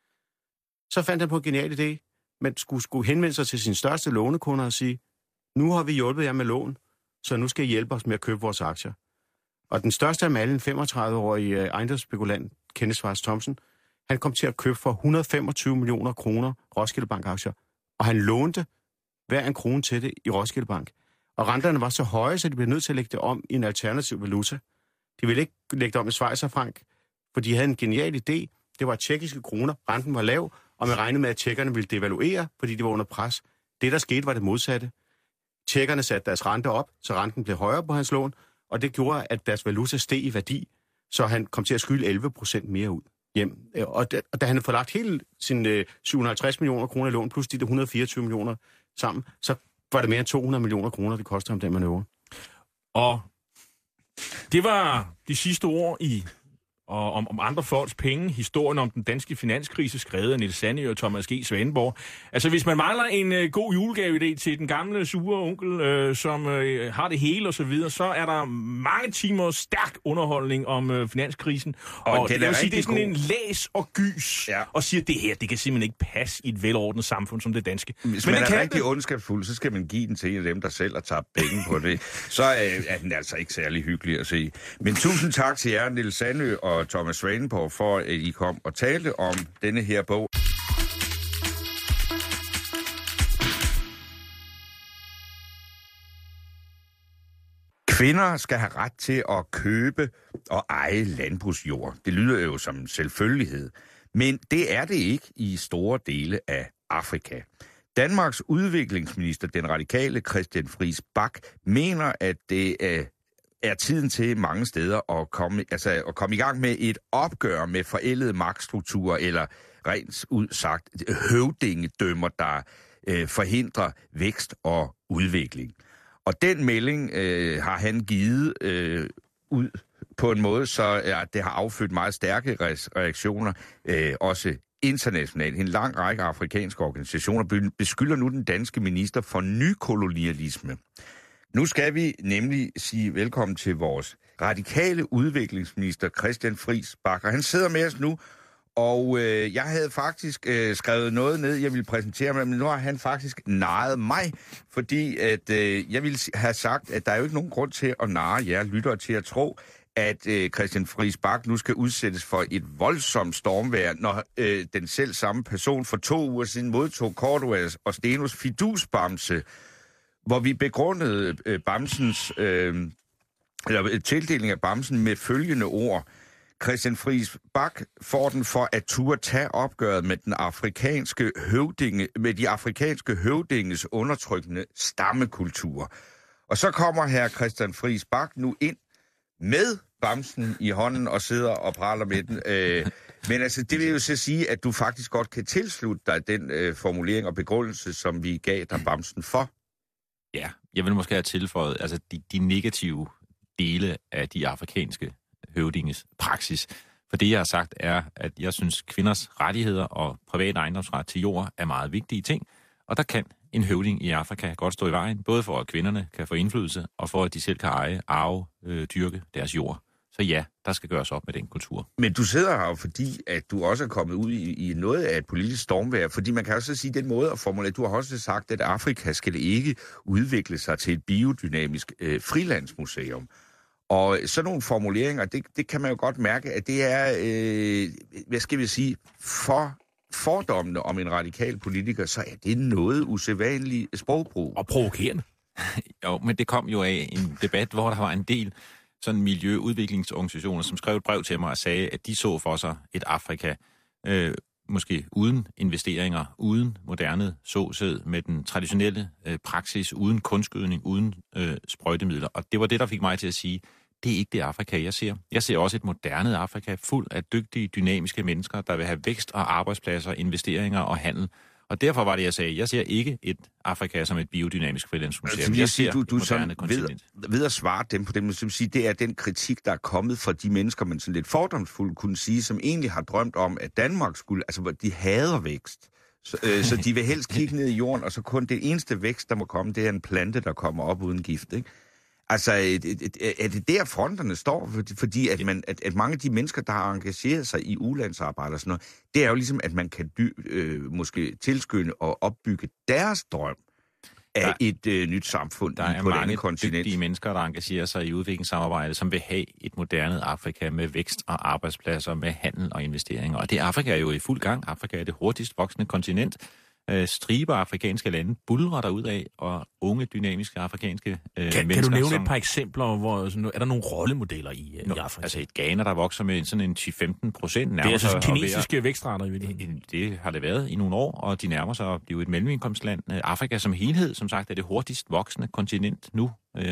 Så fandt han på en genial idé. Man skulle henvende sig til sine største lånekunder og sige, nu har vi hjulpet jer med lån, så nu skal I hjælpe os med at købe vores aktier. Og den største af dem alle, en 35-årig ejendomsspekulant, Kenneth Schwarz Thomsen, han kom til at købe for 125 millioner kroner Roskilde Bank-aktier, og han lånte hver en krone til det i Roskilde Bank. Og renterne var så høje, så de blev nødt til at lægge det om i en alternativ valuta. De ville ikke lægge det om i schweizerfranc, for de havde en genial idé. Det var tjekkiske kroner, renten var lav, og man regnede med, at tjekkerne ville devaluere, fordi de var under pres. Det, der skete, var det modsatte. Tjekkerne satte deres rente op, så renten blev højere på hans lån, og det gjorde, at deres valuta steg i værdi, så han kom til at skylde 11% mere ud hjem. Og da han havde forlagt hele sine 750 millioner kroner i lån, plus de der 124 millioner sammen, så var det mere end 200 millioner kroner, det kostede ham den manøvre. Og det var de sidste ord om andre folks penge, historien om den danske finanskrise, skrevet af Niels Sandø og Thomas G. Svaneborg. Altså, hvis man mangler en god julegave-idé til den gamle, sure onkel, som har det hele og så videre, så er der mange timer stærk underholdning om finanskrisen. Og det vil sige, det er sådan en læs og gys, og siger, det her, det kan simpelthen ikke passe i et velordnet samfund som det danske. Hvis man er rigtig ondskabsfuld, så skal man give den til en af dem, der selv har tabt penge på det. Så er den altså ikke særlig hyggelig at se. Men tusind tak til jer, Niels Sandø og Thomas Svaneborg, for at I kom og talte om denne her bog. Kvinder skal have ret til at købe og eje landbrugsjord. Det lyder jo som en selvfølgelighed, men det er det ikke i store dele af Afrika. Danmarks udviklingsminister, den radikale Christian Friis Bach, mener, at det er tiden til mange steder at komme i gang med et opgør med forældede magtstrukturer, eller rent ud sagt høvdingedømmer, der forhindrer vækst og udvikling. Og den melding har han givet ud på en måde, så det har affødt meget stærke reaktioner, også internationalt. En lang række afrikanske organisationer beskylder nu den danske minister for nykolonialisme. Nu skal vi nemlig sige velkommen til vores radikale udviklingsminister, Christian Friis Bach. Han sidder med os nu, og jeg havde faktisk skrevet noget ned, jeg ville præsentere mig, men nu har han faktisk narret mig, fordi at, jeg ville have sagt, at der er jo ikke nogen grund til at narre jer lyttere til at tro, at Christian Friis Bach nu skal udsættes for et voldsomt stormvejr, når den selv samme person for 2 uger siden modtog Cordoas og Stenos fidusbamse, hvor vi begrundede tildeling af bamsen med følgende ord. Christian Friis Bach får den for at turde tage opgøret med de afrikanske høvdinges undertrykkende stammekultur. Og så kommer her Christian Friis Bach nu ind med bamsen i hånden og sidder og praler med den. Men altså, det vil jo så sige, at du faktisk godt kan tilslutte dig den formulering og begrundelse, som vi gav dig bamsen for. Ja, jeg vil måske have tilføjet, altså de negative dele af de afrikanske høvdinges praksis. For det, jeg har sagt, er, at jeg synes, kvinders rettigheder og privat ejendomsret til jord er meget vigtige ting, og der kan en høvding i Afrika godt stå i vejen, både for at kvinderne kan få indflydelse, og for at de selv kan dyrke deres jord. Så ja, der skal gøres op med den kultur. Men du sidder her jo, fordi at du også er kommet ud i noget af et politisk stormvejr, fordi man kan også sige den måde at formulere. Du har også sagt, at Afrika skal ikke udvikle sig til et biodynamisk frilandsmuseum. Og sådan nogle formuleringer, det kan man jo godt mærke, at det er, hvad skal vi sige, for fordommene om en radikal politiker, så er det noget usædvanligt sprogbrug. Og provokerende. Jo, men det kom jo af en debat, hvor der var en del sådan miljøudviklingsorganisationer, som skrev et brev til mig og sagde, at de så for sig et Afrika, måske uden investeringer, uden moderne såsæd, med den traditionelle praksis, uden kunstgødning, uden sprøjtemidler. Og det var det, der fik mig til at sige, det er ikke det Afrika, jeg ser. Jeg ser også et moderne Afrika, fuld af dygtige, dynamiske mennesker, der vil have vækst og arbejdspladser, investeringer og handel. Og derfor var det, jeg sagde, jeg ser ikke et Afrika som et biodynamisk frilandsmuseum. Altså, jeg ser du et moderne kontinent. Ved at svare dem på dem, som siger, det er den kritik, der er kommet fra de mennesker, man sådan lidt fordomsfuldt kunne sige, som egentlig har drømt om, at Danmark skulle, altså de hader vækst. Så de vil helst kigge ned i jorden, og så kun det eneste vækst, der må komme, det er en plante, der kommer op uden gift, ikke? Altså, er det der fronterne står? Fordi at mange af de mennesker, der har engageret sig i ulandsarbejde og sådan noget, det er jo ligesom, at man kan måske tilskynde og opbygge deres drøm af et nyt samfund på et andet kontinent. Der er mange dygtige mennesker, der engagerer sig i udviklingssamarbejde, som vil have et moderne Afrika med vækst og arbejdspladser, med handel og investeringer. Og det Afrika er jo i fuld gang. Afrika er det hurtigst voksende kontinent. Striber afrikanske lande buldrer der ud af, og unge, dynamiske afrikanske mennesker. Kan du nævne et par eksempler, hvor sådan, er der nogle rollemodeller i Afrika? Altså et Ghana, der vokser med sådan en 10-15%. Det er altså kinesiske vækstrater i virkeligheden. Det har det været i nogle år, og de nærmer sig at blive et mellemindkomstland. Afrika som helhed, som sagt, er det hurtigst voksende kontinent nu.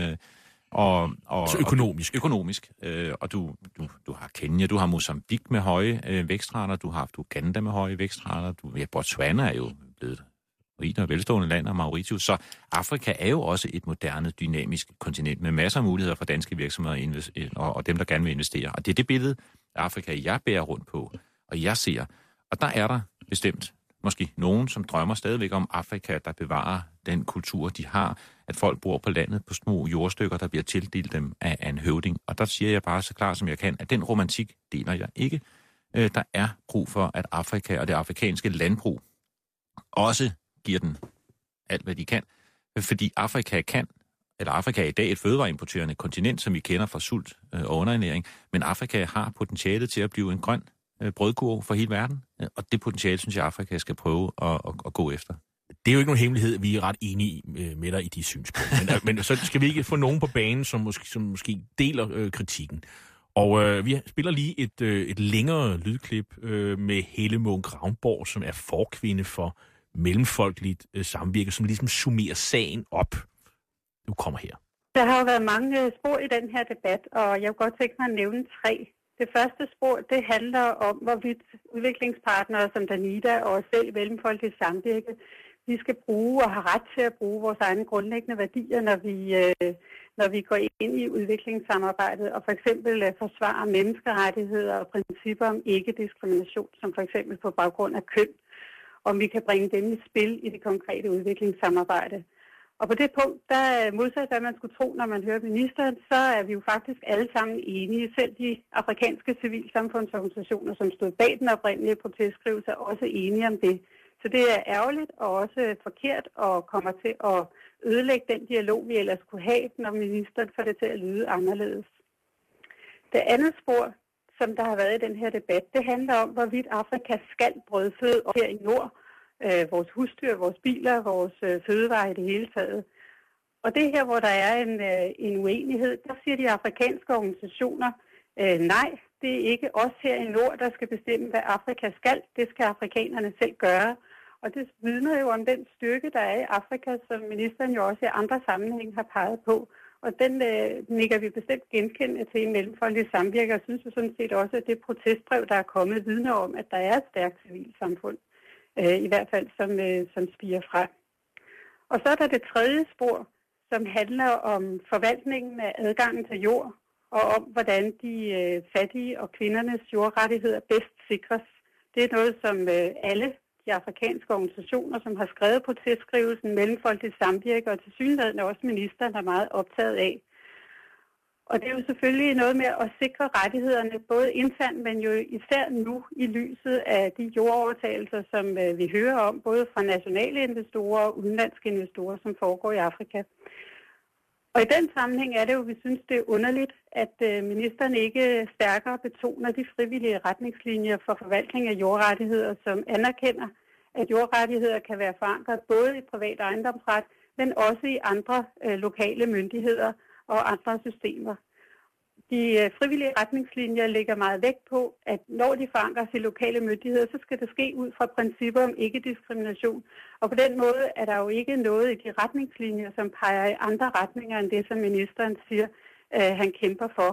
Så økonomisk. Økonomisk. Og du har Kenya, du har Mozambique med høje vækstrater, du har haft Uganda med høje vækstrater, Botswana er jo blevet rigt og velstående land, og Mauritius. Så Afrika er jo også et moderne, dynamisk kontinent med masser af muligheder for danske virksomheder og dem, der gerne vil investere. Og det er det billede af Afrika, jeg bærer rundt på, og jeg ser. Og der er der bestemt måske nogen, som drømmer stadigvæk om Afrika, der bevarer den kultur, de har, at folk bor på landet på små jordstykker, der bliver tildelt dem af en høvding. Og der siger jeg bare så klart, som jeg kan, at den romantik deler jeg ikke. Der er brug for, at Afrika og det afrikanske landbrug også giver den alt, hvad de kan. Fordi Afrika er i dag et fødevareimporterende kontinent, som vi kender fra sult og underernæring, men Afrika har potentialet til at blive en grøn brødkurv for hele verden, og det potentiale, synes jeg, Afrika skal prøve at gå efter. Det er jo ikke nogen hemmelighed, vi er ret enige med dig i de synspunkter. Men så skal vi ikke få nogen på banen, som måske deler kritikken. Og vi spiller lige et længere lydklip med Helle Munch Ravnborg, som er forkvinde for Mellemfolkeligt Samvirke, som ligesom summerer sagen op. Du kommer her. Der har jo været mange spor i den her debat, og jeg vil godt tænke mig at nævne 3. Det første spor, det handler om, hvorvidt udviklingspartnere som Danida og os selv i Mellemfolkeligt Samvirke, vi skal bruge og har ret til at bruge vores egne grundlæggende værdier, når vi går ind i udviklingssamarbejdet og for eksempel forsvarer menneskerettigheder og principper om ikke-diskrimination, som for eksempel på baggrund af køn, om vi kan bringe dem i spil i det konkrete udviklingssamarbejde. Og på det punkt, der modsat hvad man skulle tro, når man hører ministeren, så er vi jo faktisk alle sammen enige. Selv de afrikanske civilsamfundsorganisationer, som stod bag den oprindelige protestskrivelse, er også enige om det. Så det er ærgerligt og også forkert og kommer til at ødelægge den dialog, vi ellers kunne have, når ministeren får det til at lyde anderledes. Det andet spor, som der har været i den her debat, det handler om, hvorvidt Afrika skal brødføde her i nord. Vores husdyr, vores biler, vores fødevarer i det hele taget. Og det her, hvor der er en uenighed, der siger de afrikanske organisationer, nej, det er ikke os her i nord, der skal bestemme, hvad Afrika skal. Det skal afrikanerne selv gøre. Og det vidner jo om den styrke, der er i Afrika, som ministeren jo også i andre sammenhæng har peget på. Og den nikker vi bestemt genkendende til i Mellemfolkeligt Samvirke, og synes vi sådan set også, at det protestbrev, der er kommet, vidner om, at der er et stærkt civilsamfund. I hvert fald som spiger frem. Og så er der det tredje spor, som handler om forvaltningen af adgangen til jord, og om hvordan de fattige og kvindernes jordrettigheder bedst sikres. Det er noget, som alle de afrikanske organisationer, som har skrevet protestskrivelsen Mellemfolkeligt Samvirke, og tilsyneladende også ministeren er meget optaget af. Og det er jo selvfølgelig noget med at sikre rettighederne, både internt, men jo især nu i lyset af de jordovertagelser, som vi hører om, både fra nationale investorer og udenlandske investorer, som foregår i Afrika. Og i den sammenhæng er det jo, vi synes, det er underligt, at ministeren ikke stærkere betoner de frivillige retningslinjer for forvaltning af jordrettigheder, som anerkender, at jordrettigheder kan være forankret både i privat ejendomsret, men også i andre lokale myndigheder og andre systemer. De frivillige retningslinjer lægger meget vægt på, at når de forankres i lokale myndigheder, så skal det ske ud fra principper om ikke-diskrimination. Og på den måde er der jo ikke noget i de retningslinjer, som peger i andre retninger end det, som ministeren siger, han kæmper for.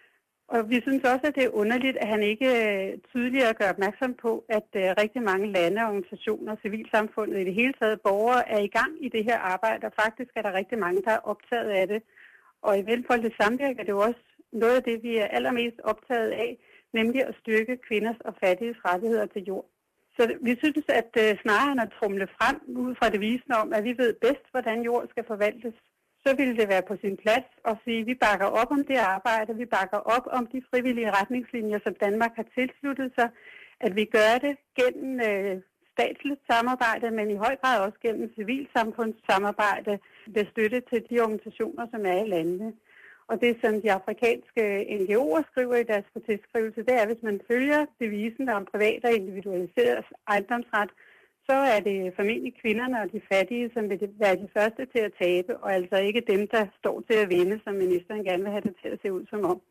Og vi synes også, at det er underligt, at han ikke tydeligere gør opmærksom på, at rigtig mange lande, organisationer, civilsamfundet i det hele taget, borgere er i gang i det her arbejde, og faktisk er der rigtig mange, der er optaget af det. Og i Mellemfolkeligt Samvirke er det jo også noget af det, vi er allermest optaget af, nemlig at styrke kvinders og fattiges rettigheder til jord. Så vi synes, at snarere end at tromle frem ud fra devisen om, at vi ved bedst, hvordan jord skal forvaltes, så ville det være på sin plads at sige, at vi bakker op om det arbejde, vi bakker op om de frivillige retningslinjer, som Danmark har tilsluttet sig, at vi gør det gennem statsligt samarbejde, men i høj grad også gennem civilsamfundssamarbejde ved støtte til de organisationer, som er i landene. Og det, som de afrikanske NGO'er skriver i deres protestskrivelse, det er, at hvis man følger devisen om privat og individualiseret ejendomsret, så er det formentlig kvinderne og de fattige, som vil være de første til at tabe, og altså ikke dem, der står til at vinde, som ministeren gerne vil have det til at se ud som om.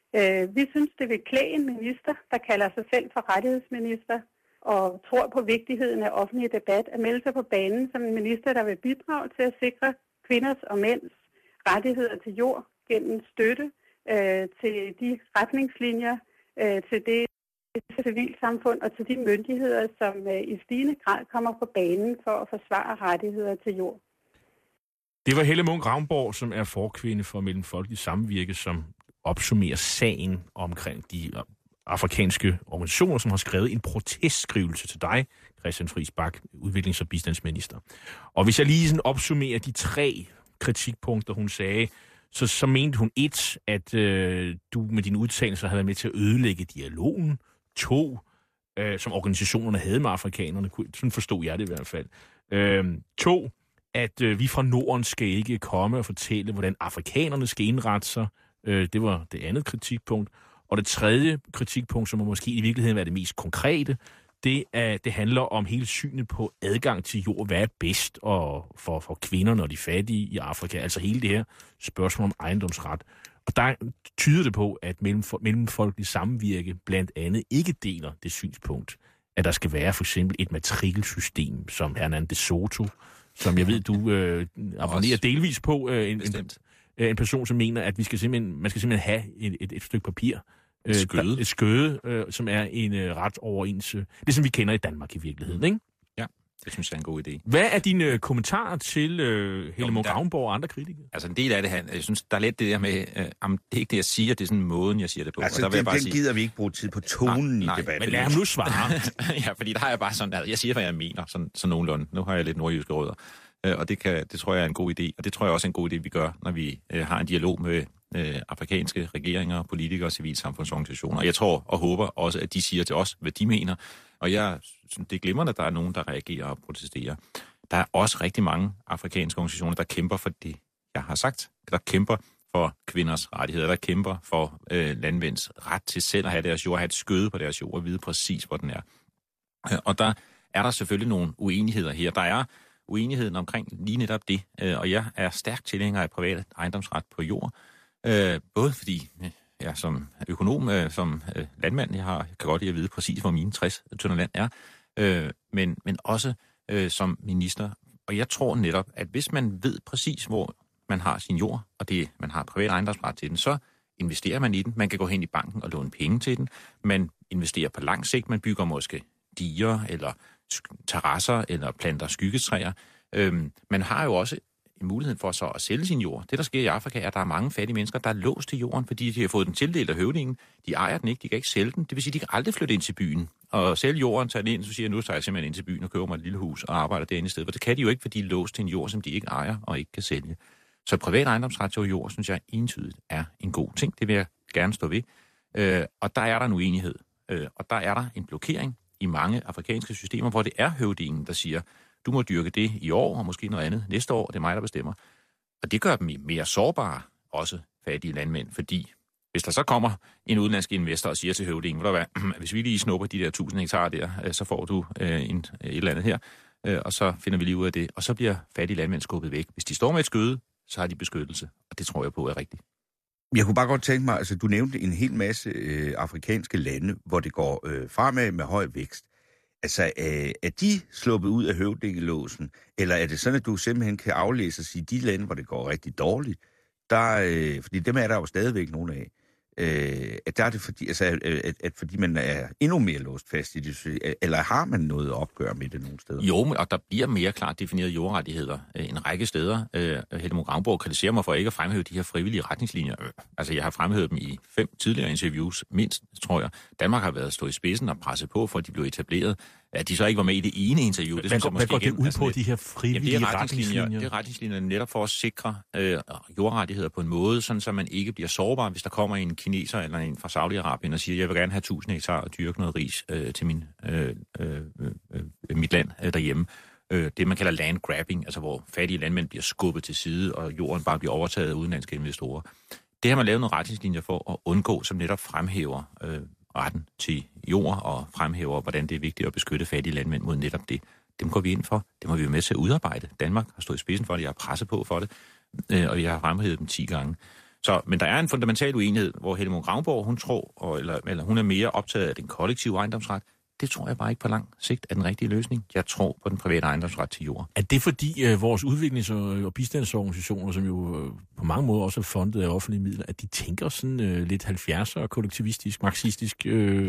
Vi synes, det vil klæde en minister, der kalder sig selv for rettighedsminister, og tror på vigtigheden af offentlig debat, at melde sig på banen som en minister, der vil bidrage til at sikre kvinders og mænds rettigheder til jord gennem støtte til de retningslinjer, til det civilsamfund og til de myndigheder, som i stigende grad kommer på banen for at forsvare rettigheder til jord. Det var Helle Munk Ravnborg, som er forkvinde for Mellemfolkeligt Samvirke, som opsummerer sagen omkring de afrikanske organisationer, som har skrevet en protestskrivelse til dig, Christian Friis Bach, udviklings- og bistandsminister. Og hvis jeg lige sådan opsummerer de 3 kritikpunkter, hun sagde, så mente hun 1, at du med dine udtalelser havde været med til at ødelægge dialogen. 2, som organisationerne havde med afrikanerne. Sådan forstod jeg det i hvert fald. 2, at vi fra Norden skal ikke komme og fortælle, hvordan afrikanerne skal indrette sig. Det var det andet kritikpunkt. Og det 3. kritikpunkt, som måske i virkeligheden være det mest konkrete, det handler om hele synet på adgang til jord. Hvad er bedst for kvinderne og de fattige i Afrika? Altså hele det her spørgsmål om ejendomsret. Og der tyder det på, at Mellemfolkeligt Samvirke blandt andet ikke deler det synspunkt, at der skal være for eksempel et matrikelsystem, som Hernan de Soto, som jeg ved, du abonnerer delvis på, en person, som mener, at man skal simpelthen have et stykke papir, et skøde, som er en ret overens. Det, som vi kender i Danmark i virkeligheden, ikke? Ja, det synes jeg er en god idé. Hvad er dine kommentarer til Helle Munk Ravnborg og andre kritikere? Altså en del af det her, jeg synes, der er lidt det der med, det er ikke det, jeg siger, det er sådan måden, jeg siger det på. Altså, og der den gider vi ikke bruge tid på tonen i debatten. Men lad ham nu svare. Ja, fordi der har jeg bare sådan, at jeg siger, hvad jeg mener, sådan nogenlunde. Nu har jeg lidt nordjyske rødder. Og det tror jeg er en god idé, og det tror jeg også er en god idé, vi gør, når vi har en dialog med afrikanske regeringer, politikere og civilsamfundsorganisationer. Og jeg tror og håber også, at de siger til os, hvad de mener. Og jeg synes, det er glimrende, at der er nogen, der reagerer og protesterer. Der er også rigtig mange afrikanske organisationer, der kæmper for det, jeg har sagt. Der kæmper for kvinders rettigheder, der kæmper for landmænds ret til selv at have deres jord, at have et skøde på deres jord og vide præcis, hvor den er. Og der er der selvfølgelig nogle uenigheder her. Der er uenigheden omkring lige netop det, og jeg er stærkt tilhænger af privat ejendomsret på jord, både fordi jeg som økonom, som landmand, jeg kan godt lide at vide præcis, hvor mine 60 tønder land er, men også som minister. Og jeg tror netop, at hvis man ved præcis, hvor man har sin jord, og man har privat ejendomsret til den, så investerer man i den. Man kan gå hen i banken og låne penge til den. Man investerer på lang sigt. Man bygger måske diger eller terrasser eller planter skyggetræer. Man har jo også en mulighed for så at sælge sin jord. Det, der sker i Afrika, er, at der er mange fattige mennesker, der er låst til jorden, fordi de har fået den tildelt af høvdingen. De ejer den ikke, de kan ikke sælge den. Det vil sige, de kan aldrig flytte ind til byen og sælge jorden, tage den ind, så siger nu tager jeg simpelthen ind til byen og køber mig et lille hus og arbejder derinde i stedet. For det kan de jo ikke, fordi de er låst til en jord, som de ikke ejer og ikke kan sælge. Så privat ejendomsret til jord, synes jeg entydigt er en god ting. Det vil jeg gerne stå ved. Og der er der en uenighed. Og der er der en blokering i mange afrikanske systemer, hvor det er høvdingen, der siger, du må dyrke det i år, og måske noget andet næste år, det er mig, der bestemmer. Og det gør dem mere sårbare, også fattige landmænd, fordi hvis der så kommer en udenlandsk investor og siger til høvdingen, hvis vi lige snupper de der 1000 hektar der, så får du et eller andet her, og så finder vi lige ud af det, og så bliver fattige landmænd skubbet væk. Hvis de står med et skøde, så har de beskyttelse, og det tror jeg på er rigtigt. Jeg kunne bare godt tænke mig, altså du nævnte en hel masse afrikanske lande, hvor det går fremad med høj vækst. Altså, er de sluppet ud af høvdingelåsen, eller er det sådan, at du simpelthen kan aflæse og sige, de lande, hvor det går rigtig dårligt, der, fordi dem er der jo stadigvæk nogle af, at der er det fordi, altså, at fordi man er endnu mere låst fast i det, eller har man noget opgør med det nogle steder? Jo, og der bliver mere klart definerede jordrettigheder en række steder. Helmut Gravborg kritiserer mig for ikke at fremhæve de her frivillige retningslinjer. Altså, jeg har fremhævet dem i 5 tidligere interviews, mindst, tror jeg. Danmark har været stået i spidsen og presset på, for at de blev etableret. At de så ikke var med i det ene interview, det synes jeg måske hvad går det ud på, de her frivillige retningslinjer? Det er retningslinjer netop for at sikre jordrettigheder på en måde, sådan så man ikke bliver sårbar, hvis der kommer en kineser eller en fra Saudi-Arabien og siger, jeg vil gerne have 1000 hektar og dyrke noget ris til mit land derhjemme. Det, man kalder land grabbing, altså hvor fattige landmænd bliver skubbet til side, og jorden bare bliver overtaget af udenlandske investorer. Det har man lavet nogle retningslinjer for at undgå, som netop fremhæver retten til jord og fremhæver, hvordan det er vigtigt at beskytte fattige landmænd mod netop det. Dem går vi ind for. Det må vi jo med til at udarbejde. Danmark har stået i spidsen for det, jeg har presset på for det, og jeg har fremhævet dem 10 gange. Men der er en fundamental uenighed, hvor Helmut Gravborg, hun tror, eller hun er mere optaget af den kollektive ejendomsret. Det tror jeg bare ikke på lang sigt er den rigtige løsning. Jeg tror på den private ejendomsret til jord. Er det fordi vores udviklings- og bistandsorganisationer, som jo på mange måder også er fundet af offentlige midler, at de tænker sådan lidt 70'er kollektivistisk, marxistisk?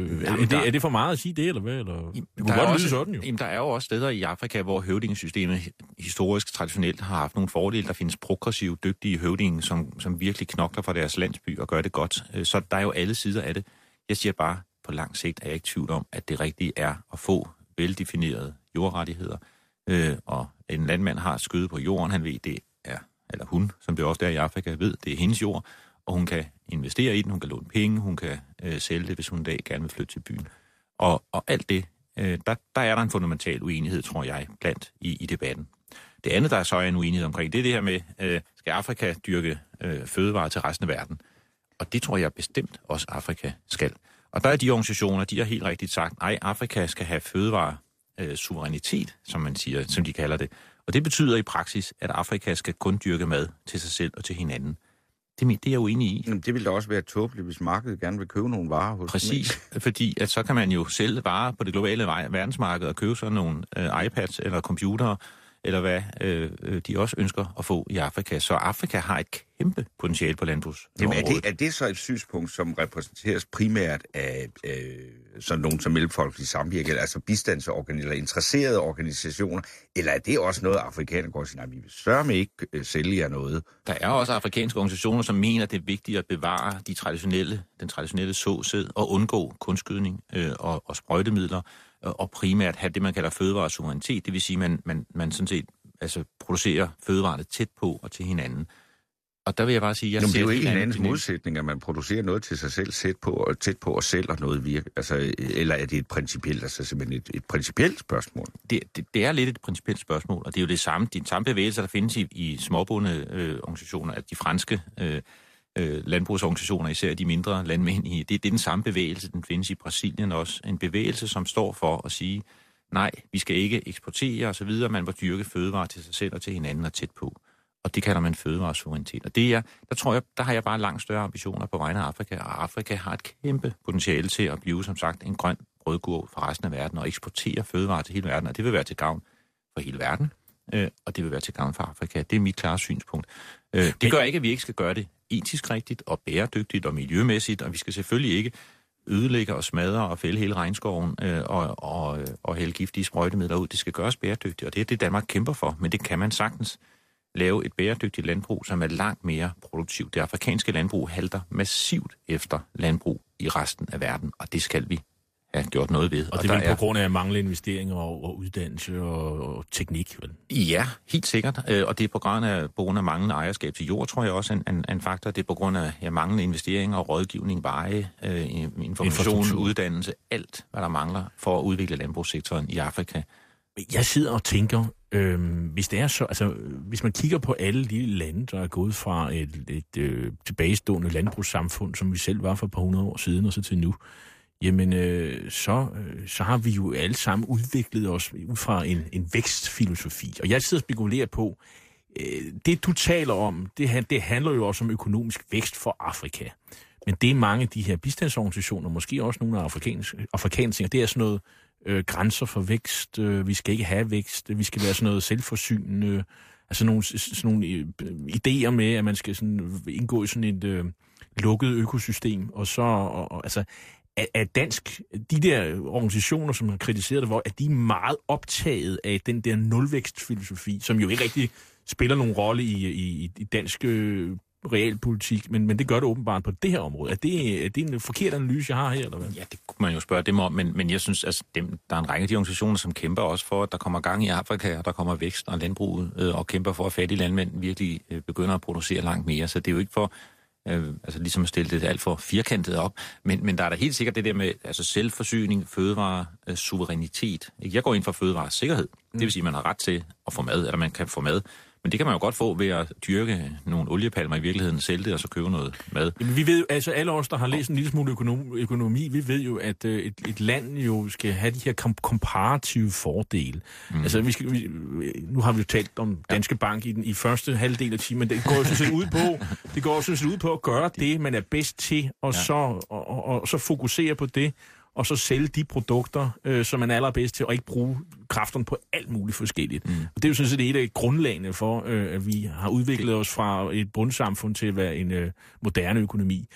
Er det for meget at sige det, eller hvad? Eller? Det kunne godt lyde sådan jo. Jamen, der er jo også steder i Afrika, hvor høvdingesystemet historisk, traditionelt har haft nogle fordele. Der findes progressive, dygtige høvdinge, som virkelig knokler for deres landsby og gør det godt. Så der er jo alle sider af det. Jeg siger bare, på lang sigt er jeg ikke tvivl om, at det rigtige er at få veldefinerede jordrettigheder. Og en landmand har skøde på jorden, han ved, det er, eller hun, som det også er i Afrika, ved, det er hendes jord, og hun kan investere i den, hun kan låne penge, hun kan sælge det, hvis hun en dag gerne vil flytte til byen. Og alt det, der er der en fundamental uenighed, tror jeg, blandt i debatten. Det andet, der så er en uenighed omkring, det er det her med, skal Afrika dyrke fødevarer til resten af verden? Og det tror jeg bestemt også Afrika skal. Og der er de organisationer, de har helt rigtigt sagt, nej, Afrika skal have fødevaresuverænitet, som man siger, som de kalder det. Og det betyder i praksis, at Afrika skal kun dyrke mad til sig selv og til hinanden. Det er jeg uenig i. Det vil da også være tåbeligt, hvis markedet gerne vil købe nogle varer hos Præcis, fordi at så kan man jo sælge varer på det globale verdensmarked og købe sådan nogle iPads eller computere, eller hvad de også ønsker at få i Afrika. Så Afrika har et kæmpe potentiale på landbrugsområdet. Er det så et synspunkt, som repræsenteres primært af sådan nogle som Mellemfolkeligt Samvirke, altså bistandsorganisationer eller interesserede organisationer, eller er det også noget, afrikanerne går og siger, nej, vi vil sørme ikke sælge jer noget? Der er også afrikanske organisationer, som mener, det er vigtigt at bevare den traditionelle såsæd og undgå kunstgødning og sprøjtemidler, og primært have det, man kalder fødevaresuverænitet. Det vil sige, at man sådan set producerer fødevarerne tæt på og til hinanden. Og der vil jeg bare sige, det er jo ikke hinandens modsætning, at man producerer noget til sig selv tæt på og sælger noget virke. Altså, eller er det et principielt, altså simpelthen et principielt spørgsmål? Det er lidt et principielt spørgsmål, og det er jo det samme bevægelser, der findes i småbonde organisationer, at de franske landbrugsorganisationer, især de mindre landmænd i, det er den samme bevægelse, den findes i Brasilien også. En bevægelse, som står for at sige, nej, vi skal ikke eksportere osv., man må dyrke fødevarer til sig selv og til hinanden og tæt på. Og det kalder man fødevaresuverænitet. Og der har jeg bare langt større ambitioner på vegne af Afrika, og Afrika har et kæmpe potentiale til at blive, som sagt, en grøn brødkurv for resten af verden og eksportere fødevarer til hele verden, og det vil være til gavn for hele verden, og det vil være til gavn for Afrika. Det er mit klare synspunkt. Det gør ikke, at vi ikke skal gøre det etisk rigtigt og bæredygtigt og miljømæssigt, og vi skal selvfølgelig ikke ødelægge og smadre og fælde hele regnskoven og hælde giftige sprøjtemidler ud. Det skal gøres bæredygtigt, og det er det, Danmark kæmper for, men det kan man sagtens lave et bæredygtigt landbrug, som er langt mere produktivt. Det afrikanske landbrug halter massivt efter landbrug i resten af verden, og det skal vi have gjort noget ved. Og det er vel på grund af manglende investeringer og uddannelse og teknik, vel? Ja, helt sikkert. Og det er på grund af manglende ejerskab til jord, tror jeg også en faktor. Det er på grund af manglende investeringer og rådgivning, veje, information, uddannelse, alt, hvad der mangler for at udvikle landbrugssektoren i Afrika. Jeg sidder og tænker, hvis det er så, altså hvis man kigger på alle de lande, der er gået fra et tilbagestående landbrugssamfund, som vi selv var for et par hundrede år siden og så til nu, jamen så har vi jo alle sammen udviklet os ud fra en vækstfilosofi. Og jeg sidder og spekulerer på, det du taler om, det handler jo også om økonomisk vækst for Afrika. Men det er mange af de her bistandsorganisationer, måske også nogle af afrikanske, det er sådan noget grænser for vækst, vi skal ikke have vækst, vi skal være sådan noget selvforsynende, altså sådan nogle idéer med, at man skal sådan indgå i sådan et lukket økosystem, og så, altså, at de der organisationer, som har kritiseret det, at de er meget optaget af den der nulvækstfilosofi, som jo ikke rigtig spiller nogen rolle i dansk realpolitik, men det gør det åbenbart på det her område. Er det en forkert analyse, jeg har her, eller hvad? Ja, det kunne man jo spørge dem om, men jeg synes, altså, der er en række af de organisationer, som kæmper også for, at der kommer gang i Afrika, og der kommer vækst og landbruget, og kæmper for, at fattige landmænd virkelig begynder at producere langt mere. Så det er jo ikke for ligesom at stille det alt for firkantet op, men der er da helt sikkert det der med altså selvforsyning, fødevare, suverænitet. Jeg går ind for fødevaresikkerhed. Det vil sige, at man har ret til at få mad, eller man kan få mad. Men det kan man jo godt få ved at dyrke nogle oliepalmer i virkeligheden, sælge det, og så købe noget mad. Jamen, vi ved jo, altså alle os, der har læst en lille smule økonomi, vi ved jo, at et land jo skal have de her komparative fordele. Altså, nu har vi jo talt om Danske Bank i første halvdel af timen, men det går jo sådan set ud på at gøre det, man er bedst til, og så fokusere på det, og så sælge de produkter, som man er allerbedst til, og ikke bruge kræfterne på alt muligt forskelligt. Og det er jo sådan set et af grundlagene for, at vi har udviklet os fra et bundsamfund til at være en moderne økonomi.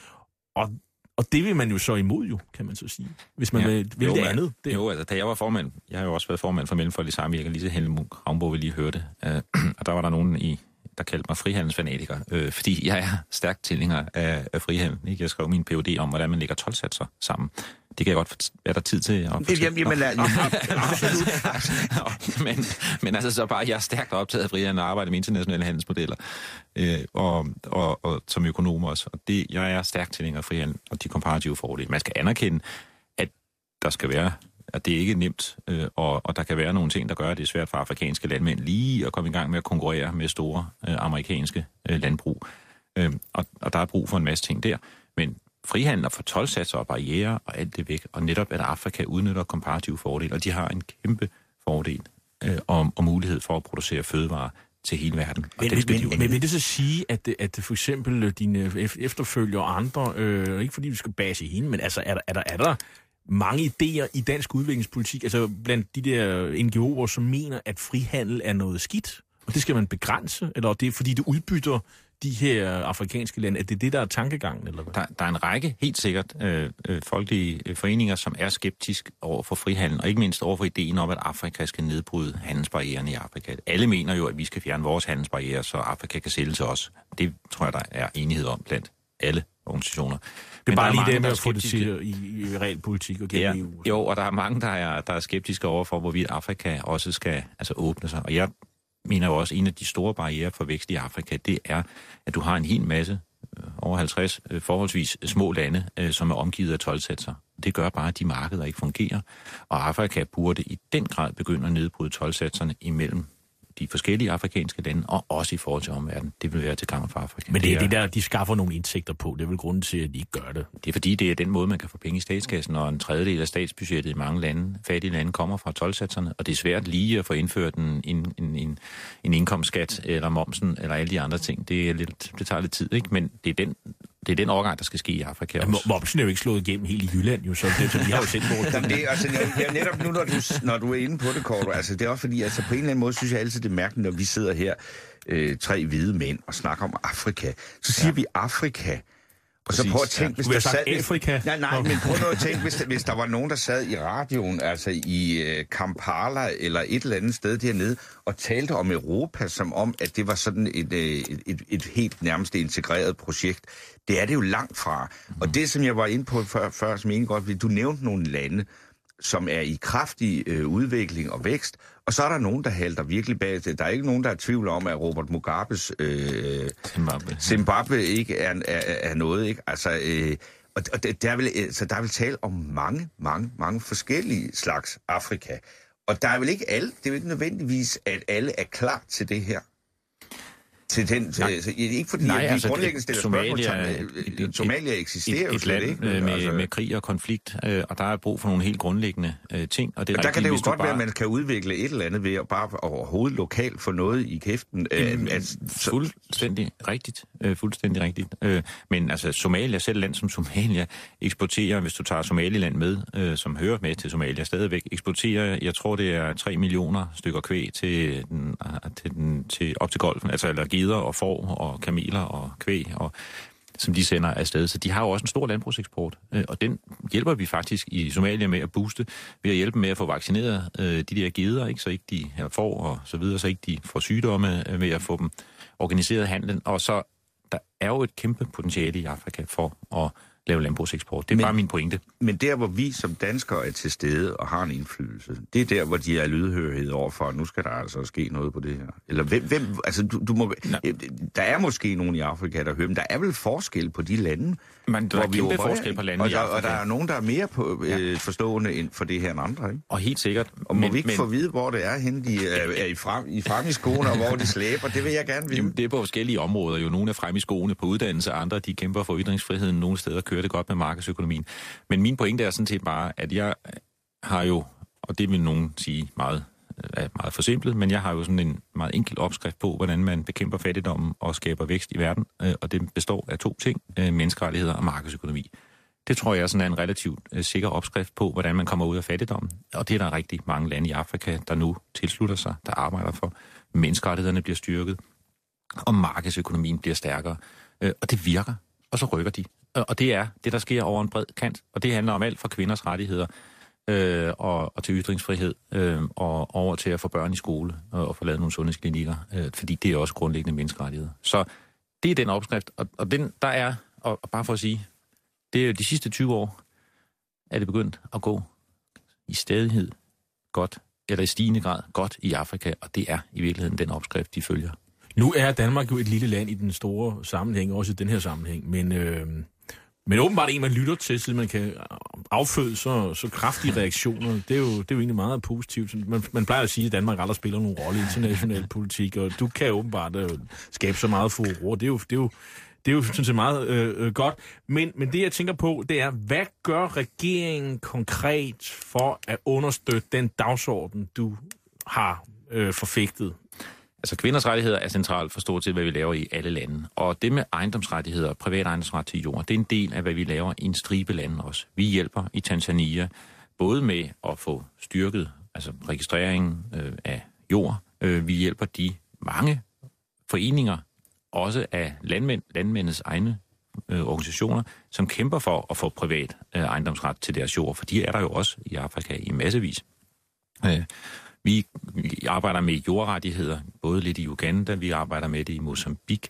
Og det vil man jo så imod, jo, kan man så sige, hvis man vil det andet. Det. Jo, altså da jeg var formand, jeg har jo også været formand for Mellemfolkeligt Samvirke, lige så Helmut Ravnborg vil lige høre det, og der var der nogen der kaldte mig frihandelsfanatiker, fordi jeg er stærkt tilhænger af frihandel. Ikke? Jeg skrev min Ph.D. om, hvordan man lægger toldsatser sammen. Det kan jeg godt være der tid til at fortælle. Men altså så bare, jeg er stærkt optaget af frihandel og arbejder med internationale handelsmodeller, og som økonom også. Og jeg er stærkt tilhænger af frihandel og de komparative fordele. Man skal anerkende, at der skal være, at det ikke er nemt, og der kan være nogle ting, der gør, at det er svært for afrikanske landmænd lige at komme i gang med at konkurrere med store amerikanske landbrug. Og der er brug for en masse ting der. Men frihandel og for toldsatser og barrierer og alt det væk, og netop at Afrika udnytter komparative fordele, og de har en kæmpe fordel og mulighed for at producere fødevarer til hele verden. Men vil det så sige, at for eksempel dine efterfølgere og andre, ikke fordi vi skal base i hende, men altså er der mange idéer i dansk udviklingspolitik, altså blandt de der NGO'er, som mener, at frihandel er noget skidt, og det skal man begrænse, eller det er fordi det udbytter de her afrikanske lande? Er det der er tankegangen, eller hvad? Der er en række, helt sikkert, folkelige foreninger, som er skeptisk over for frihandel, og ikke mindst over for ideen om, at Afrika skal nedbryde handelsbarriererne i Afrika. Alle mener jo, at vi skal fjerne vores handelsbarrierer, så Afrika kan sælge til os. Det tror jeg, der er enighed om blandt alle organisationer. Det er bare lige det med at få det til i realpolitik og gennem EU. Jo, og der er mange, der er skeptiske over for, hvorvidt Afrika også skal åbne sig. Og jeg mener jo også, at en af de store barrierer for vækst i Afrika, det er, at du har en hel masse, over 50 forholdsvis små lande, som er omgivet af toldsatser. Det gør bare, at de markeder ikke fungerer. Og Afrika burde i den grad begynde at nedbryde toldsatserne imellem de forskellige afrikanske lande, og også i forhold til omverdenen. Det vil være til gavn for Afrika. Men det er det der, de skaffer nogle indtægter på. Det er vel grunden til, at de ikke gør det. Det er fordi, det er den måde, man kan få penge i statskassen, og en tredjedel af statsbudgettet i mange lande, fattige lande, kommer fra toldsatserne, og det er svært lige at få indført en indkomstskat, eller momsen, eller alle de andre ting. Det tager lidt tid, ikke? Men det er den overgang, der skal ske i Afrika også. Momsen er jo ikke slået igennem helt i Jylland, jo, så vi har jo set vores. Det er altså, netop nu, når du er inde på det, Kåre, altså det er også fordi, altså på en eller anden måde, synes jeg altid, det er mærkeligt, når vi sidder her, 3 hvide mænd, og snakker om Afrika. Så siger vi Afrika. Og så prøv at tænke, hvis der sad... Afrika. Nej, men prøv at tænke, hvis der var nogen, der sad i radioen, altså i Kampala eller et eller andet sted dernede, og talte om Europa som om, at det var sådan et helt nærmest integreret projekt. Det er det jo langt fra. Og det, som jeg var inde på før som egentlig godt, du nævnte nogle lande, som er i kraftig udvikling og vækst, og så er der nogen, der halter virkelig bag. Der er ikke nogen, der er tvivl om, at Robert Mugabes Zimbabwe ikke er noget, ikke? Altså, og der er vel tale om mange forskellige slags Afrika. Og der er vel ikke alle, det er jo ikke nødvendigvis, at alle er klar til det her. Ikke fordi, at vi grundlæggende stiller spørgsmål. Somalia eksisterer et land ikke? Med krig og konflikt, og der er brug for nogle helt grundlæggende ting. Og det er der kan det jo godt være, at man kan udvikle et eller andet ved at bare overhovedet lokalt få noget i kæften. Fuldstændig rigtigt. Men altså, Somalia, selv land som Somalia, eksporterer, hvis du tager Somaliland med, som hører med til Somalia stadigvæk, eksporterer, jeg tror det er 3 millioner stykker kvæg til op til Golfen, altså eller geder og får og kameler og kvæg, og som de sender afsted. Så de har jo også en stor landbrugseksport, og den hjælper vi faktisk i Somalia med at booste, ved at hjælpe med at få vaccineret de der geder, ikke? Så ikke de får og så videre, så ikke de får sygdomme, ved at få dem organiseret handlen. Og så der er jo et kæmpe potentiale i Afrika for at lave landbrugseksport. Det er bare min pointe. Men der, hvor vi som danskere er til stede og har en indflydelse, det er der, hvor de er lydhørighed overfor, at nu skal der altså ske noget på det her. Eller hvem altså du må... Der er måske nogen i Afrika, der hører, men der er vel forskel på de lande, men der er kæmpe forskel på lande i Afrika. Og der er nogen, der er mere forstående end for det her end andre, ikke? Og helt sikkert. Og må vi ikke få at vide, hvor det er henne, de er frem i skoene, og hvor de slæber? Det vil jeg gerne vide. Jamen, det er på forskellige områder. Jo, nogle er frem i skoene på uddannelse, andre de kæmper for ytringsfriheden, nogle steder kører det godt med markedsøkonomien. Men min pointe er sådan set bare, at jeg har jo, og det vil nogen sige meget forsimplet, men jeg har jo sådan en meget enkel opskrift på, hvordan man bekæmper fattigdommen og skaber vækst i verden, og det består af 2 ting, menneskerettigheder og markedsøkonomi. Det tror jeg sådan er en relativt sikker opskrift på, hvordan man kommer ud af fattigdommen, og det er der rigtig mange lande i Afrika, der nu tilslutter sig, der arbejder for. Menneskerettighederne bliver styrket, og markedsøkonomien bliver stærkere, og det virker, og så rykker de. Og det er det, der sker over en bred kant, og det handler om alt fra kvinders rettigheder og til ytringsfrihed, og over til at få børn i skole og få lavet nogle sundhedsklinikker, fordi det er også grundlæggende menneskerettigheder. Så det er den opskrift, og den der er, og bare for at sige, det er jo de sidste 20 år, er det begyndt at gå i stadighed godt, eller i stigende grad godt i Afrika, og det er i virkeligheden den opskrift, de følger. Nu er Danmark jo et lille land i den store sammenhæng, også i den her sammenhæng, men åbenbart en, man lytter til, så man kan afføde så kraftige reaktioner. Det er jo egentlig meget positivt. Man plejer at sige, at Danmark aldrig spiller nogen rolle i international politik, og du kan åbenbart skabe så meget furore. Det er jo sådan set meget godt. Men det, jeg tænker på, det er, hvad gør regeringen konkret for at understøtte den dagsorden, du har forfægtet? Altså kvinders rettigheder er centralt for stort set, hvad vi laver i alle lande. Og det med ejendomsrettigheder, privat ejendomsret til jord, det er en del af, hvad vi laver i en stribe lande også. Vi hjælper i Tanzania både med at få styrket registreringen af jord. Vi hjælper de mange foreninger, også af landmændenes egne organisationer, som kæmper for at få privat ejendomsret til deres jord, for de er der jo også i Afrika i massevis. Vi arbejder med jordrettigheder, både lidt i Uganda, vi arbejder med det i Mozambique,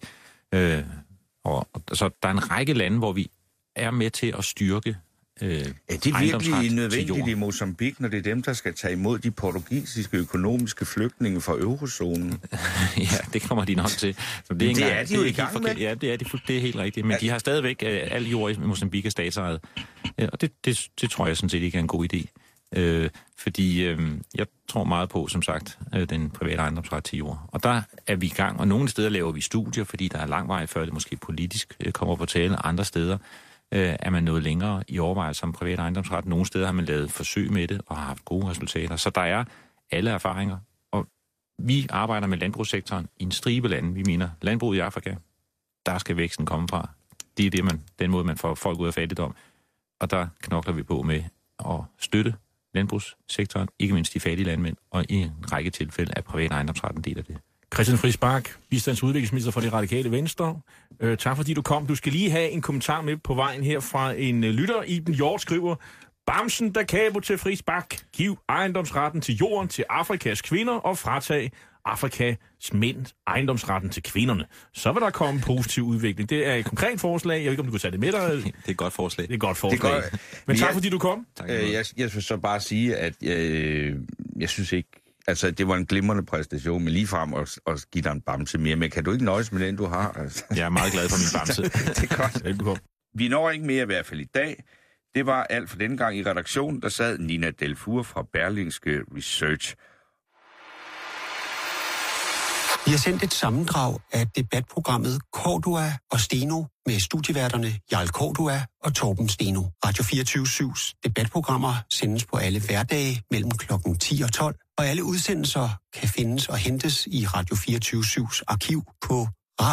og så der er en række lande, hvor vi er med til at styrke er det virkelig nødvendigt i Mozambique, når det er dem, der skal tage imod de portugisiske økonomiske flygtninge fra eurozonen? Ja, det kommer de nok til. Så det er de jo i gang med. Ja, det er helt rigtigt. Men de har stadigvæk al jord i Mozambique er statsejet. Og det tror jeg sådan set ikke er en god idé. Fordi jeg tror meget på, som sagt, den private ejendomsret til jord. Og der er vi i gang, og nogle steder laver vi studier, fordi der er lang vej før det måske politisk kommer på tale. Andre steder er man nået længere i overvejelse om privat ejendomsret. Nogle steder har man lavet forsøg med det og har haft gode resultater. Så der er alle erfaringer. Og vi arbejder med landbrugssektoren i en stribe lande. Vi mener, landbruget i Afrika, der skal væksten komme fra. Det er den måde, man får folk ud af fattigdom. Og der knokler vi på med at støtte landbrugssektoren, ikke mindst de fattige landmænd, og i en række tilfælde er privat ejendomsret en del af det. Christian Friis Bach, bistandsudviklingsminister for Det Radikale Venstre. Tak fordi du kom. Du skal lige have en kommentar med på vejen her fra en lytter. Iben Hjort skriver, Bamsen da Cabo til Friis Bach. Giv ejendomsretten til jorden til Afrikas kvinder og fratag Afrikas mænd ejendomsretten til kvinderne. Så vil der komme positiv udvikling. Det er et konkret forslag. Jeg ved ikke, om du kan tage det med dig. Det er et godt forslag. Det er et godt forslag. Men tak fordi du kom. Jeg vil så bare sige, at jeg synes ikke, altså, det var en glimrende præstation, men ligefrem at give dig en bamse mere. Men kan du ikke nøjes med den, du har? Altså. Jeg er meget glad for min bamse. Det er godt. Velbekomme. Vi når ikke mere i hvert fald i dag. Det var alt for denne gang i redaktionen. Der sad Nina Delfour fra Berlingske Research. Vi har sendt et sammendrag af debatprogrammet Cordua og Steno med studieværterne Jarl Cordua og Torben Steno. Radio 24/7's debatprogrammer sendes på alle hverdage mellem klokken 10 og 12, og alle udsendelser kan findes og hentes i Radio 24/7's arkiv på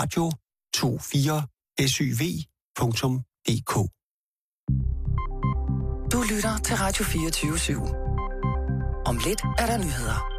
radio24syv.dk. Du lytter til Radio 24/7. Om lidt er der nyheder.